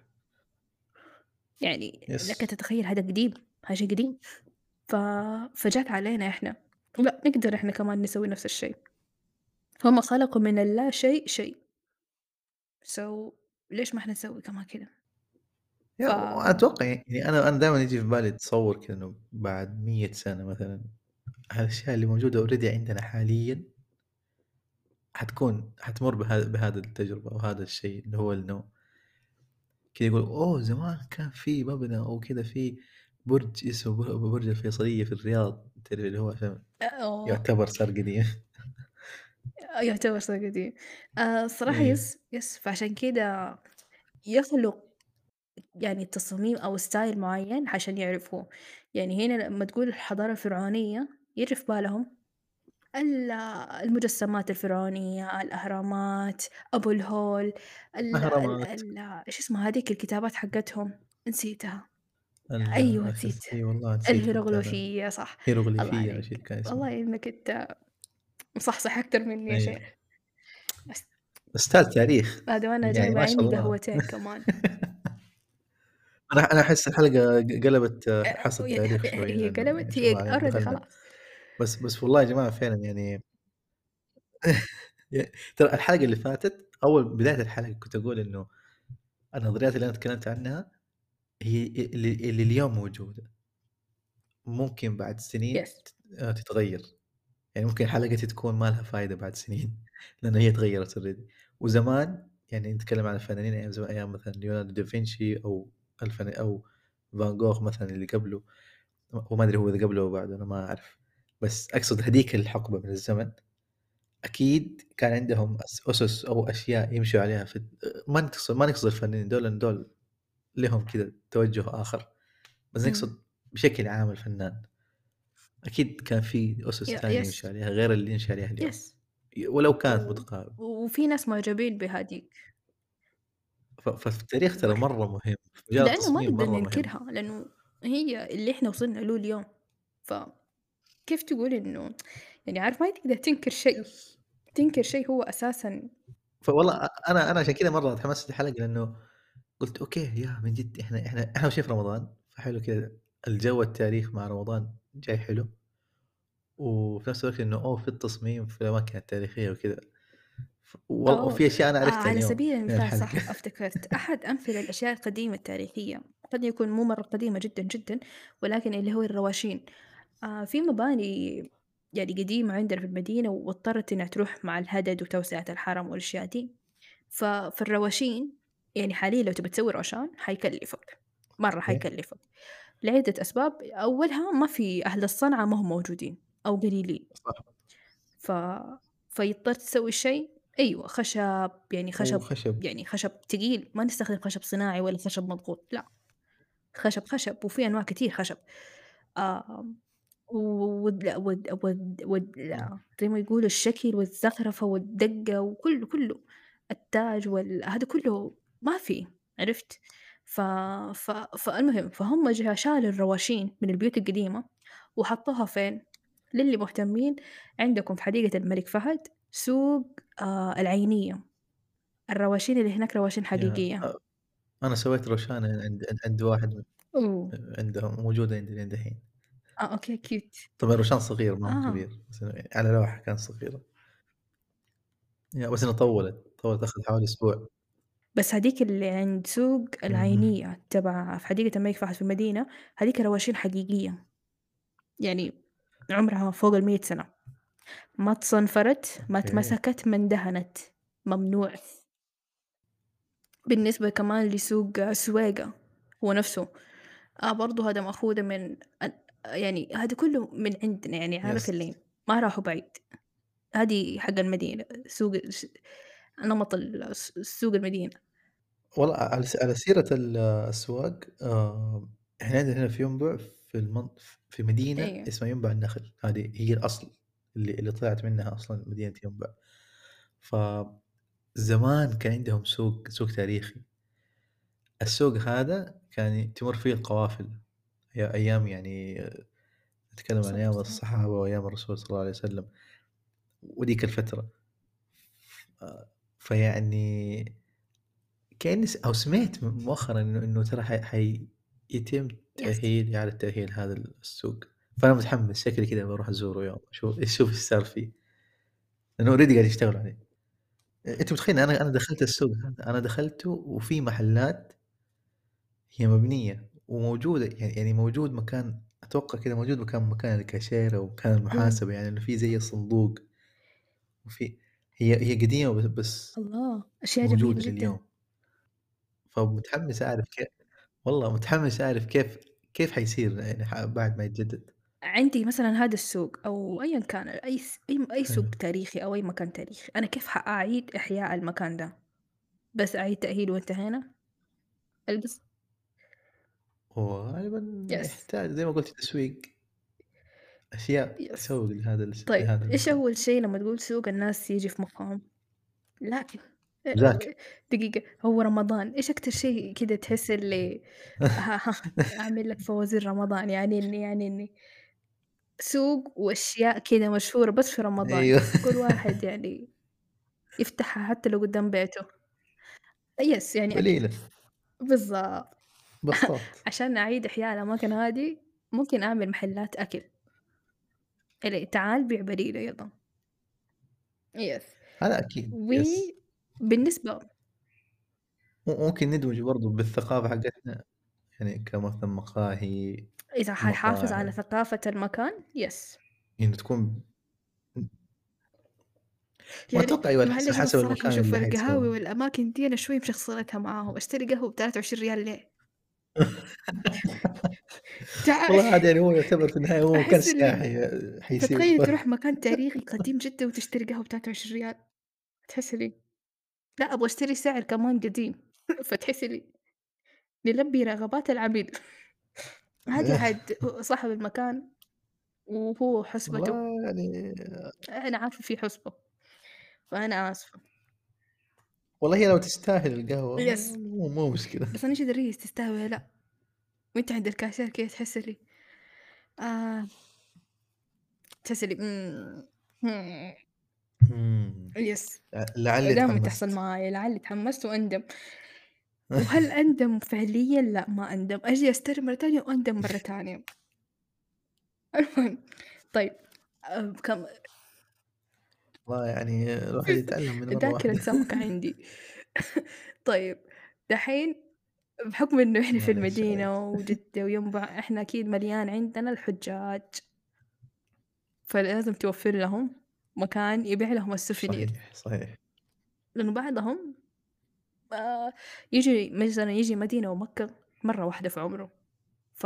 يعني لك يس. تتخيل هذا قديم، هذا شيء قديم، ف فجات علينا إحنا، لأ نقدر إحنا كمان نسوي نفس الشيء، هم خلقوا من اللا شيء شيء، so ليش ما إحنا نسوي كمان كده؟ يا ف وأتوقع يعني أنا أنا دايمًا ييجي في بالي تصور كذا إنه بعد مية سنة مثلًا الأشياء اللي موجودة already عندنا حاليًا حتكون حتمُر بها بهذا التجربة وهذا الشيء اللي هو إنه كذا يقول أوه زمان كان في مبنى أو كذا في برج اسمه ب برج الفيصلية في الرياض، تعرف اللي هو عشان آه، يعتبر صار قديم. يعتبر صار قديم. آآ الصراحة أيوه. يس، يس، فعشان كده يخلق يعني تصاميم أو style معيّن عشان يعرفوه. يعني هنا لمّا تقول الحضارة الفرعونية ييجي في بالهم ال المجسّمات الفرعونية، الأهرامات، أبو الهول، ال ال أهرامات، ال إيش اسمها هذيك الكتابات حقتهم؟ نسيتها. ال أيوه الحس نسيت، إي والله نسيت حتى أنا، الهيروغليفية صح. الله هيروغليفية أو شيء عليك، كان اسمه. والله إنك أنت مصحصح أكتر مني يا أيوه، شيخ. بس أستاذ تاريخ، بعد ما أنا يعني جايبة ما شاء عندي الله. قهوتين كمان. أنا أنا أحس الحلقة ق قلبت آآ حصة يعني ه تاريخ شوية هي لأنه يعني ما قلبت شاء هي الله علينا already دخلنا، خلاص. بس بس والله يا جماعة فعلًا يعني ي ترى الحلقة اللي فاتت أول بداية الحلقة كنت أقول إنه النظريات اللي أنا تكلمت عنها هي اللي اللي اليوم موجودة، ممكن بعد سنين yes. ت آآ تتغيّر، يعني ممكن حلقتي تكون ما لها فايدة بعد سنين لأن هي اتغيّرت already. وزمان يعني نتكلم عن الفنانين أيام زمان، أيام مثلًا ليوناردو دافنشي أو الفن أو فان جوخ مثلًا اللي قبله، وما أدري هو إذا قبله أو بعده أنا ما أعرف، بس أقصد هذيك الحقبة من الزمن أكيد كان عندهم أس أُسس أو أشياء يمشوا عليها في ما نقصد ما نقصد الفنانين دول لأن دول لهم كذا توجه آخر، بس إمم. نقصد بشكل عام الفنان، أكيد كان في أُسس ي تانية يمشي yes. عليها غير اللي يمشي عليها اليوم، yes. ي ولو كانت و متقاربة. وفي ناس معجبين بهاديك. ف ففي التاريخ ترى وح مرّة مهم، في مجال لإنه ما التصميم نقدر مرّة مهم. ننكرها، لإنه هي اللي إحنا وصلنا له اليوم. فكيف تقول إنه يعني عارف ما تقدر تنكر شيء، يس. تنكر شيء هو أساسًا فوالله أ أنا أنا عشان كذا مرّة اتحمست للحلقة لأنه قُلت أوكي ياه من جد إحنا إحنا إحنا ماشيين في رمضان، فحلو كذا الجو التاريخ مع رمضان جاي حلو، وفي نفس الوقت إنه أوه في التصميم في الأماكن التاريخية وكذا، ف و آه. وفي أشياء أنا آه، عرفتها على اليوم سبيل من المثال الحلقة. صح افتكرت أحد أمثلة الأشياء القديمة التاريخية، قد يكون مو مرة قديمة جدًا، جدًا، ولكن اللي هو الرواشين. آآ في مباني يعني قديمة عندنا في المدينة واضطرت إنها تروح مع الهدد وتوسعة الحرم والأشياء دي. ف فالرواشين يعني حاليًا لو تبي تسوي روشان حيكلفك، مرة أوكي، حيكلفك لعدة أسباب، أولها ما في أهل الصنعة ما هم موجودين أو قليلين. صح، ف فيضطر تسوي شيء أيوه خشب يعني خشب وخشب، يعني خشب تقيل، ما نستخدم خشب صناعي ولا خشب مضغوط، لأ، خشب، خشب وفي أنواع كتير خشب. آمم والد والد والد والد إمم، زي ما يقولوا الشكل والزخرفة والدقة وكلّه، كلّه، التاج وال هذا كلّه ما في، عرفت؟ ف ف فالمهم فهُم جه شالوا الرواشين من البيوت القديمة وحطوها فين؟ للي مهتمين عندكم في حديقة الملك فهد سوق آآ العينية، الرواشين اللي هناك رواشين ياه! حقيقية. أ أنا سويت روشانة عند عند عند واحد من أوه! عندهم موجودة عندي لين دحين، آه أوكي cute. طبعًا روشان صغير ما هو آه. كبير، بس إنه على لوحة كانت صغيرة، ياه! بس إنها طوّلت، طوّلت أخذت حوالي أسبوع. بس هاديك اللي عند سوق اهم، العينية تبع في حديقة الملك فهد في المدينة، هاديك رواشين حقيقية، يعني عمرها فوق المِيّة سنة، ما اتصنفرت، ما أوكي، اتمسكت، ما اندهنت، ممنوع. بالنسبة كمان لسوق سويقة هو نفسه، آه برضه هذا مأخوذة من ال يعني هذا كله من عندنا يعني عارف يس. اللي ما راحوا بعيد، هذه حق المدينة سوق س نمط ال س سوق المدينة. والله على س على سيرة ال الأسواق، آآ، إحنا عندنا هنا في ينبع في المن في مدينة أيوه. اسمها ينبع النخل، هذه هي الأصل اللي اللي طلعت منها أصلًا مدينة ينبع. فزمان كان عندهم سوق سوق تاريخي، السوق هذا كان تمر فيه القوافل، أي أيام يعني نتكلم عن صلى الله أيام عليه وسلم. الصحابة وأيام الرسول صلى الله عليه وسلم، وذيك الفترة. آآ، فيعني كأني س أو سمعت م مؤخرًا إنه إنه ترى ح حيتم يس. تأهيل إعادة تأهيل هذا السوق، فأنا متحمس شكلي كذا باروح أزوره يوم أشوف أشوف إيش صار فيه، لأنه already قاعد يشتغلوا عليه. أ أنت متخيل أنا أنا دخلت السوق هذا، أنا دخلته وفي محلات هي مبنية وموجودة يعني يعني موجود مكان أتوقع كذا موجود مكان مكان الكاشير أو مكان إمم. المحاسبة، يعني إنه في زي صندوق وفي هي هي قديمة بس بس الله! أشياء جميلة موجودة جدًا. لليوم، فمتحمس أعرف كيف والله متحمس أعرف كيف كيف حيصير يعني ح بعد ما يتجدد. عندي مثلًا هذا السوق أو أيًا كان أي س أي م أي سوق حلو، تاريخي أو أي مكان تاريخي، أنا كيف حأعيد إحياء المكان ده؟ بس أعيد تأهيله وانتهينا؟ البس. هو غالبًا يس، يحتاج زي ما قُلتِ تسويق، أشياء يس. تسوّق لهذا الس طيب لهذا إيش المكان. أول شي لمّا تقول سوق الناس ييجي في مخهم؟ لكن آآ ذاك دقيقة، هو رمضان، إيش أكتر شيء كده تحس اللي ها ها أعمل لك فوازير رمضان يعنيني، يعنيني، سوق وأشياء كده مشهورة بس في رمضان، أيوه كل واحد يعني يفتحها حتى لو قدام بيته. يس يعني أكل، قليلة، بالضبط. بسطات. عشان أعيد إحياء الأماكن هذه ممكن أعمل محلات أكل، اللي تعال بيع بريرة يلا. يس. هذا أكيد، يس. وبالنسبة م ممكن ندمج برضه بالثقافة حقتنا، يعني كمثلًا مقاهي، إذا حيحافظ على مطاعم، ثقافة المكان يس. إنه تكون يعني وأتوقع أيوه الحس معلش بس حسب صراحة المكان شوف اللي القهاوي حيسوي. والأماكن دي أنا شوي مشخصنتها معاهم، أشتري قهوة بتلاتة وعشرين ريال ليه؟ تع والله عادي يعني هو يعتبر في النهاية هو مكان أحس اللي سياحي حيصير فتخيل تروح مكان تاريخي قديم جدًا وتشتري قهوة بتلاتة وعشرين ريال تحس اللي لأ أبغى أشتري سعر كمان قديم فتحس اللي نلبي رغبات العميل. عادي عاد هو صاحب المكان وهو حسبته، والله يعني أنا عارفة في حسبة، فأنا آسفة. والله هي لو تستاهل القهوة يس، مو مو مشكلة. بس أنا إيش أدري هي تستاهل والّا لأ، وأنت عند الكاشير كده تحس اللي آه، تحس اللي إمم، إمم، إمم، يس. ل لعلي دايمًا تحصل اتحمست. معايا، لعلي اتحمست وأندم، وهل أندم فعليًا؟ لأ ما أندم، آجي أشتري مرة تانية وأندم مرة تانية. المهم طيب آآ كم والله يعني الواحد يتعلم من مرّة ذاكرة واحدة. سمكة عندي. طيب دحين بحكم إنه إحنا في معلش المدينة عليك. وجدة وينبع إحنا أكيد مليان عندنا الحُجّاج، فلازم توفّر لهم مكان يبيع لهم الsouvenirs صحيح، صحيح. لإنه بعضهم آآ ييجي مثلًا ييجي مدينة ومكة مرّة واحدة في عمره، ف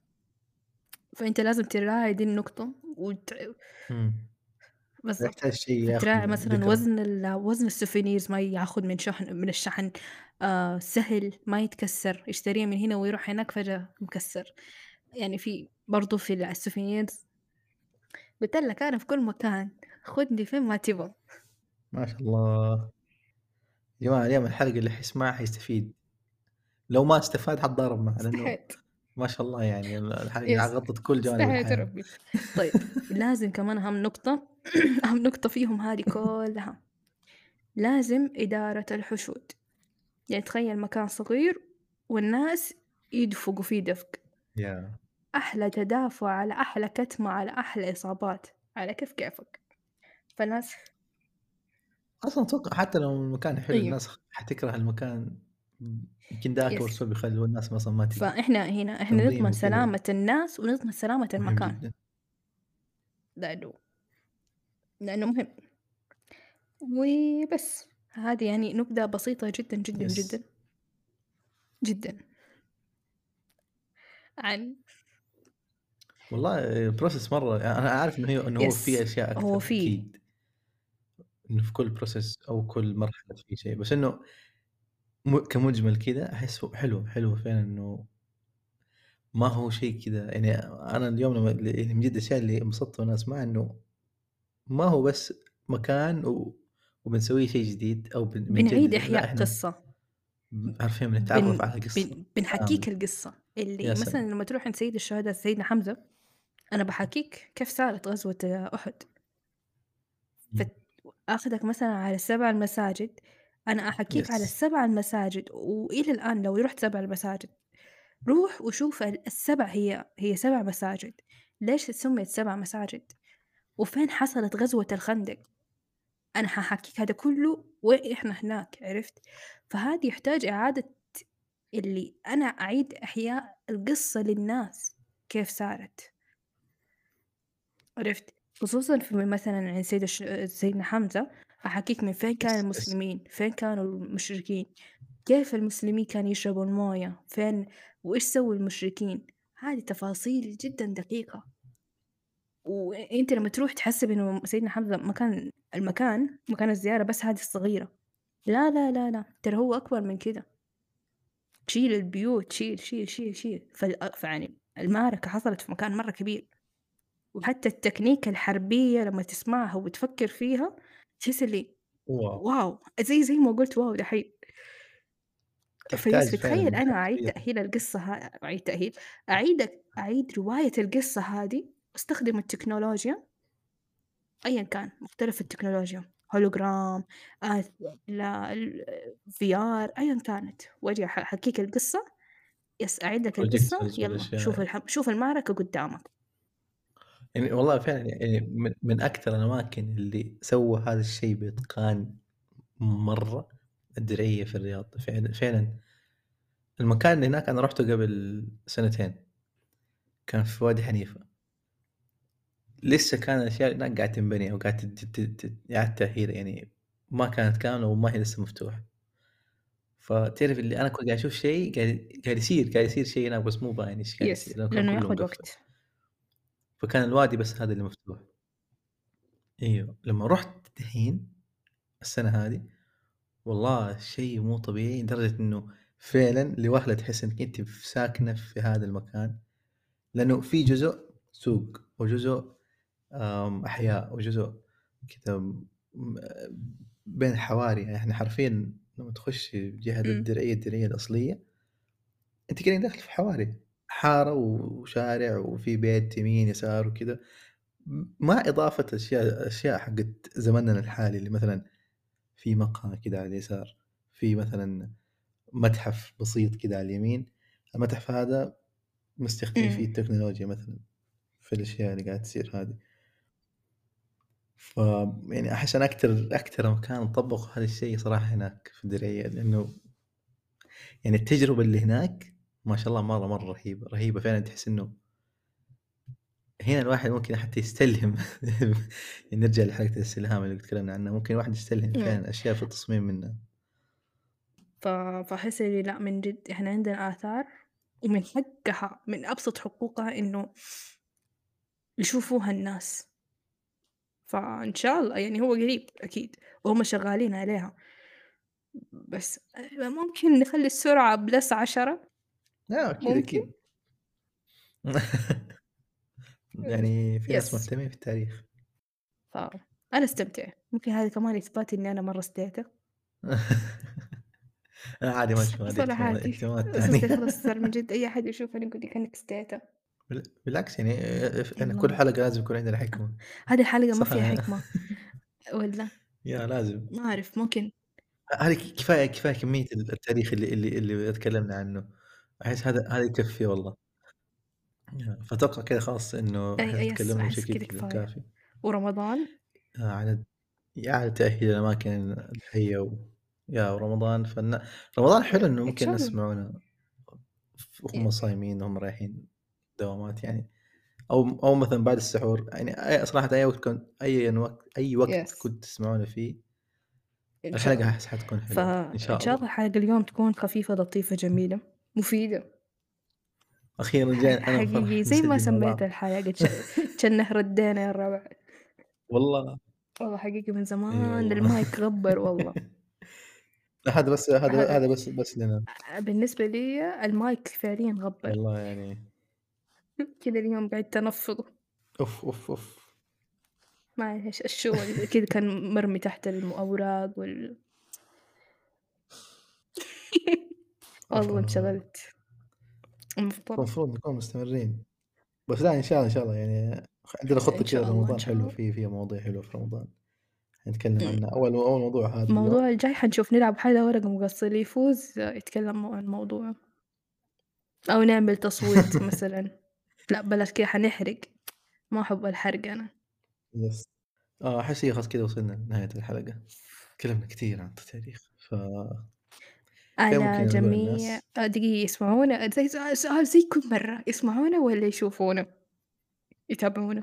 فأنت لازم تراعي دي النقطة وت إمم. بالضبط، يحتاج شيء ياخذ فتراعي مثلًا ذكرى. وزن ال وزن الsouvenirs ما ياخد من شحن من الشحن آآ سهل، ما يتكسّر، يشتريه من هنا ويروح هناك فجأة مكسّر، يعني في برضه في ال الsouvenirs قُلت لك أنا في كل مكان، خُدني فين ما تبغى، ما شاء الله. يا جماعة اليوم الحلقة اللي حيسمعها حيستفيد، لو ما استفاد حاتضارب معاه لأنه استحيت. ما شاء الله يعني ال الحلقة يس، غطت كل جوانب استحيت الحياة. ربي. طيب لازم كمان أهم نقطة أهم نقطة فيهم هذه كلها، لازم إدارة الحشود، يعني تخيل مكان صغير والناس يدفقوا فيه دفق، يا أحلى تدافع على أحلى كتمة على أحلى إصابات، على كيف كيفك، فالناس أصلًا أتوقع حتى لو المكان حلو أيوه، الناس حتكره المكان، يمكن ده أكبر يس، سبب يخلّي الناس أصلًا ما تيجي. فإحنا هنا إحنا تنظيم نضمن وكذا سلامة الناس ونضمن سلامة مهم المكان، جدًا. لأنه لأنه مهم. وبس، هذه يعني نبذة بسيطة جدًا، جدًا، يس. جدًا، جدًا عن والله process مرّة أنا عارف إنه هي إنه هو في يس، أشياء هو أكثر في أكيد، إنه في كل process أو كل مرحلة في شيء، بس إنه م كمُجمل كذا أحسه حلو، حلو فعلًا إنه ما هو شيء كذا يعني أنا اليوم لمّا ل يعني من جد الأشياء اللي انبسطت وأنا أسمعها إنه ما هو بس مكان و وبنسويه شيء جديد أو بن بنعيد بنجدده، لأ إحياء إحنا قصة، ب حرفيًا بنتعرّف بن على قصة بن بنحكيك كاملة. القصة، اللي يا مثلًا سلام! لمّا تروح عند سيد الشهداء سيدنا حمزة، أنا باحاكيك كيف صارت غزوة أحد، إمم. فت آخذك مثلًا على السبع المساجد، أنا أحكيك على يس. السبع المساجد، وإلى الآن لو رُحت سبع المساجد روح وشوف ال السبع هي هي سبع مساجد، ليش سُميت سبع مساجد، وفين حصلت غزوة الخندق. أنا حاحكيك هذا كله وإحنا هناك، عرفت؟ فهذا يحتاج إعادة اللي أنا أعيد إحياء القصة للناس كيف صارت، عرفت؟ خصوصًا في مثلًا عند سيد الش سيدنا حمزة، أحاكيك من فين كان يس، يس. المسلمين، فين كانوا المشركين، كيف المسلمين كانوا يشربوا الموية، فين وإيش سووا المشركين، هذه تفاصيل جدًا دقيقة. وأنت لمّا تروح تحسّب إنه سيدنا حمزة مكان المكان مكان الزيارة بس هذه الصغيرة، لا، لا، لا، لا، ترى هو أكبر من كده، تشيل البيوت، تشيل، شيل، شيل، شيل، فال فيعني المعركة حصلت في مكان مرة كبير، وحتى التكنيك الحربية لمّا تسمعها وتفكر فيها تحس اللي واو! واو! زي زي ما قُلت واو دحين. فيس تحتاج فعلًا فتخيل أنا لوحات أعيد كبيرة. تأهيل القصة ه أعيد تأهيل أعيد أعيد رواية القصة هذه واستخدم التكنولوجيا أيًا كان مختلف التكنولوجيا هولوجرام آآ لا ال في آر أيًا كانت، وأجي أح أحكيك القصة يس أعيد لك القصة projectors يالّا شوف والأشياء. الح شوف المعركة قدامك. يعني والله فعلًا يعني من من أكثر الأماكن اللي سووا هذا الشيء بإتقان مرة، الدرعية في الرياض. فعلًا فعلًا المكان اللي هناك أنا رُحته قبل سنتين، كان في وادي حنيفا. لسه كان الأشياء هناك قاعدة تنبني أو قاعدة تت تت تت إعادة تأهيل يعني، ما كانت كاملة وما هي لسه مفتوحة. فتعرف اللي أنا كنت قاعد أشوف شيء قاعد قاعد يصير قاعد يصير شيء هناك بس مو باين إيش قاعد يصير، يس لأنه كان لإنه كله ياخد مقفل. وقت. فكان الوادي بس هذا اللي مفتوح. أيوه، لمّا رُحت دحين السنة هذه، والله شيء مو طبيعي لدرجة إنه فعلًا لوهلة تحس إنِّك أنتِ ف ساكنة في هذا المكان، لأنه في جزء سوق وجزء آمم، أحياء وجزء كذا م بين حواري. يعني إحنا حرفيًا لمّا تخشي جهة إمم، الدرعية، الدرعية الأصلية، أنتِ كأنِّك داخلة في حواري، حارة وشارع وفي بيت يمين يسار وكذا، م مع إضافة أشياء أشياء حقة زمننا الحالي، اللي مثلًا في مقهى كده على اليسار، في مثلًا متحف بسيط كده على اليمين. المتحف هذا مستخدمين إمم. فيه التكنولوجيا مثلًا في الأشياء اللي قاعدة تصير هذه. ف يعني أحس أنا أكتر أكتر مكان طبّقوا هذا الشيء صراحة هناك في الدرعية، لأنه يعني التجربة اللي هناك ما شاء الله مرة، مرة رهيبة، رهيبة فعلًا. تحس إنه هنا الواحد ممكن حتى يستلهم. نرجع لحلقة الاستلهام اللي تكلمنا عنها، ممكن الواحد يستلهم إمم. فعلًا أشياء في التصميم منها. ف فأحس إني لأ من جد إحنا عندنا آثار ومن حقها من أبسط حقوقها إنه يشوفوها الناس، فإن شاء الله يعني هو قريب أكيد وهُم شغالين عليها، بس آآ ممكن نخلّي السرعة plus عشرة آه أكيد، ممكن؟ أكيد. إمم، يعني في ناس يس. مهتمين في التاريخ. فأنا أستمتع، ممكن هذا كمان إثبات إني أنا مرّة استمتع. أنا عادي ما أشوف هذه صراحة اهتما عادي اهتمامات أساسًا تانية. خلاص صار من جد أي أحد يشوفني يقول لي كأنِك ستيتم. بال بالعكس يعني آآ ف إحنا كل يالّا حلقة لازم يكون عندنا حكمة. هذه الحلقة ما صح. فيها حكمة والّا يا لازم. ما أعرف ممكن هذه ك كفاية كفاية كمية ال التاريخ اللي اللي اللي اتكلمنا عنه. أحس هذا هذا يكفي والله. يا فأتوقع كذا خلاص إنه إحنا أي يس تكلمنا أحس بشكل كده كذا كفاية. كافي ورمضان آآ عن إعادة تأهيل الأماكن الحية و يا ورمضان فالن رمضان حلو إنه إن ممكن شاء الناس الله يسمعونا ف ي وهم صايمين وهم رايحين دوامات يعني. أو أو مثلًا بعد السحور يعني أي صراحة أي وقت كنت أيًا وقت أي وقت يس كنتم تسمعونا فيه، إن شاء الحلقة الله. أحس حتكون حلوة إن فإن شاء شاء الله. الله حلقة اليوم تكون خفيفة لطيفة جميلة مفيدة. أخيرًا ح رجعنا أنا حقيقي وفرح زي ما نسجل مع سميت بعض. الحلقة ش "جنّة ردينا يا الربع". والله. والله حقيقي من أي زمان والله. المايك غبّر والله. لا هذا بس هذا هذا هذا بس بس لنا. أ بالنسبة ليّا المايك فعليًا غبّر. والله يعني كده اليوم قعدت أنفّضه. أوف، أوف، أوف. معلش الشغل كده كان مرمي تحت الأوراق وال عفوًا، والله عفوًا. انشغلت. المفترض المفروض نكون مستمرين. بس لا إن شاء الله، إن شاء الله يعني خ عندنا إن خطة كذا شاء الله، إن لرمضان شاء حلوة، الله. في فيها مواضيع حلوة في رمضان حنتكلم إمم. عنها. أول أول موضوع هذا اليوم. الموضوع الجاي حنشوف نلعب حاجة ورقة مقص اللي يفوز يتكلم عن الموضوع، أو نعمل تصويت مثلًا. لأ بلاش كده حنحرق، ما أحب الحرق أنا. يس. آه أحس هي خلاص كذا وصلنا لنهاية الحلقة. تكلمنا كثير عن التاريخ، فكان ممكن على نقول جميع للناس آه دقيقة يسمعونا زي سؤال سؤال زي كل مرة، يسمعونا والّا يشوفونا؟ يتابعونا؟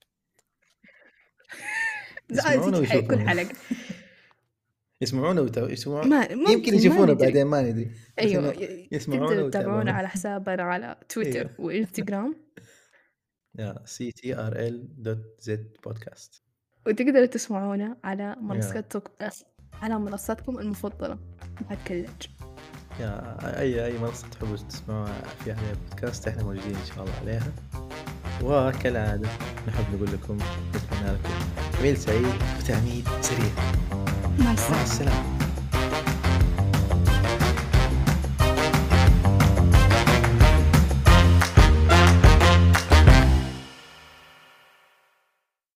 سؤال زي يسمعونا ك ح كل ويشوفونا. حلقة. يسمعونا ويت يسمعون ما يمكن ممكن ما يشوفونا ندري. بعدين ما ندري، بس أيوه إنه ي يسمعونا تقدروا تتابعونا ويتابعونا. على حسابنا على تويتر أيوه. وإنستجرام، يا سي تي آر إل دوت زد بودكاست. وتقدروا تسمعونا على يا منصتك أس على منصتكم المفضلة مع الكلّاج. يا أي أي منصة تحبوا تسمعوا فيها عليها بودكاست إحنا موجودين إن شاء الله عليها، وكالعادة نحب نقول لكم نتمنى لكم ليل سعيد وتعميد سريع، مع مع السلامة. السلامة.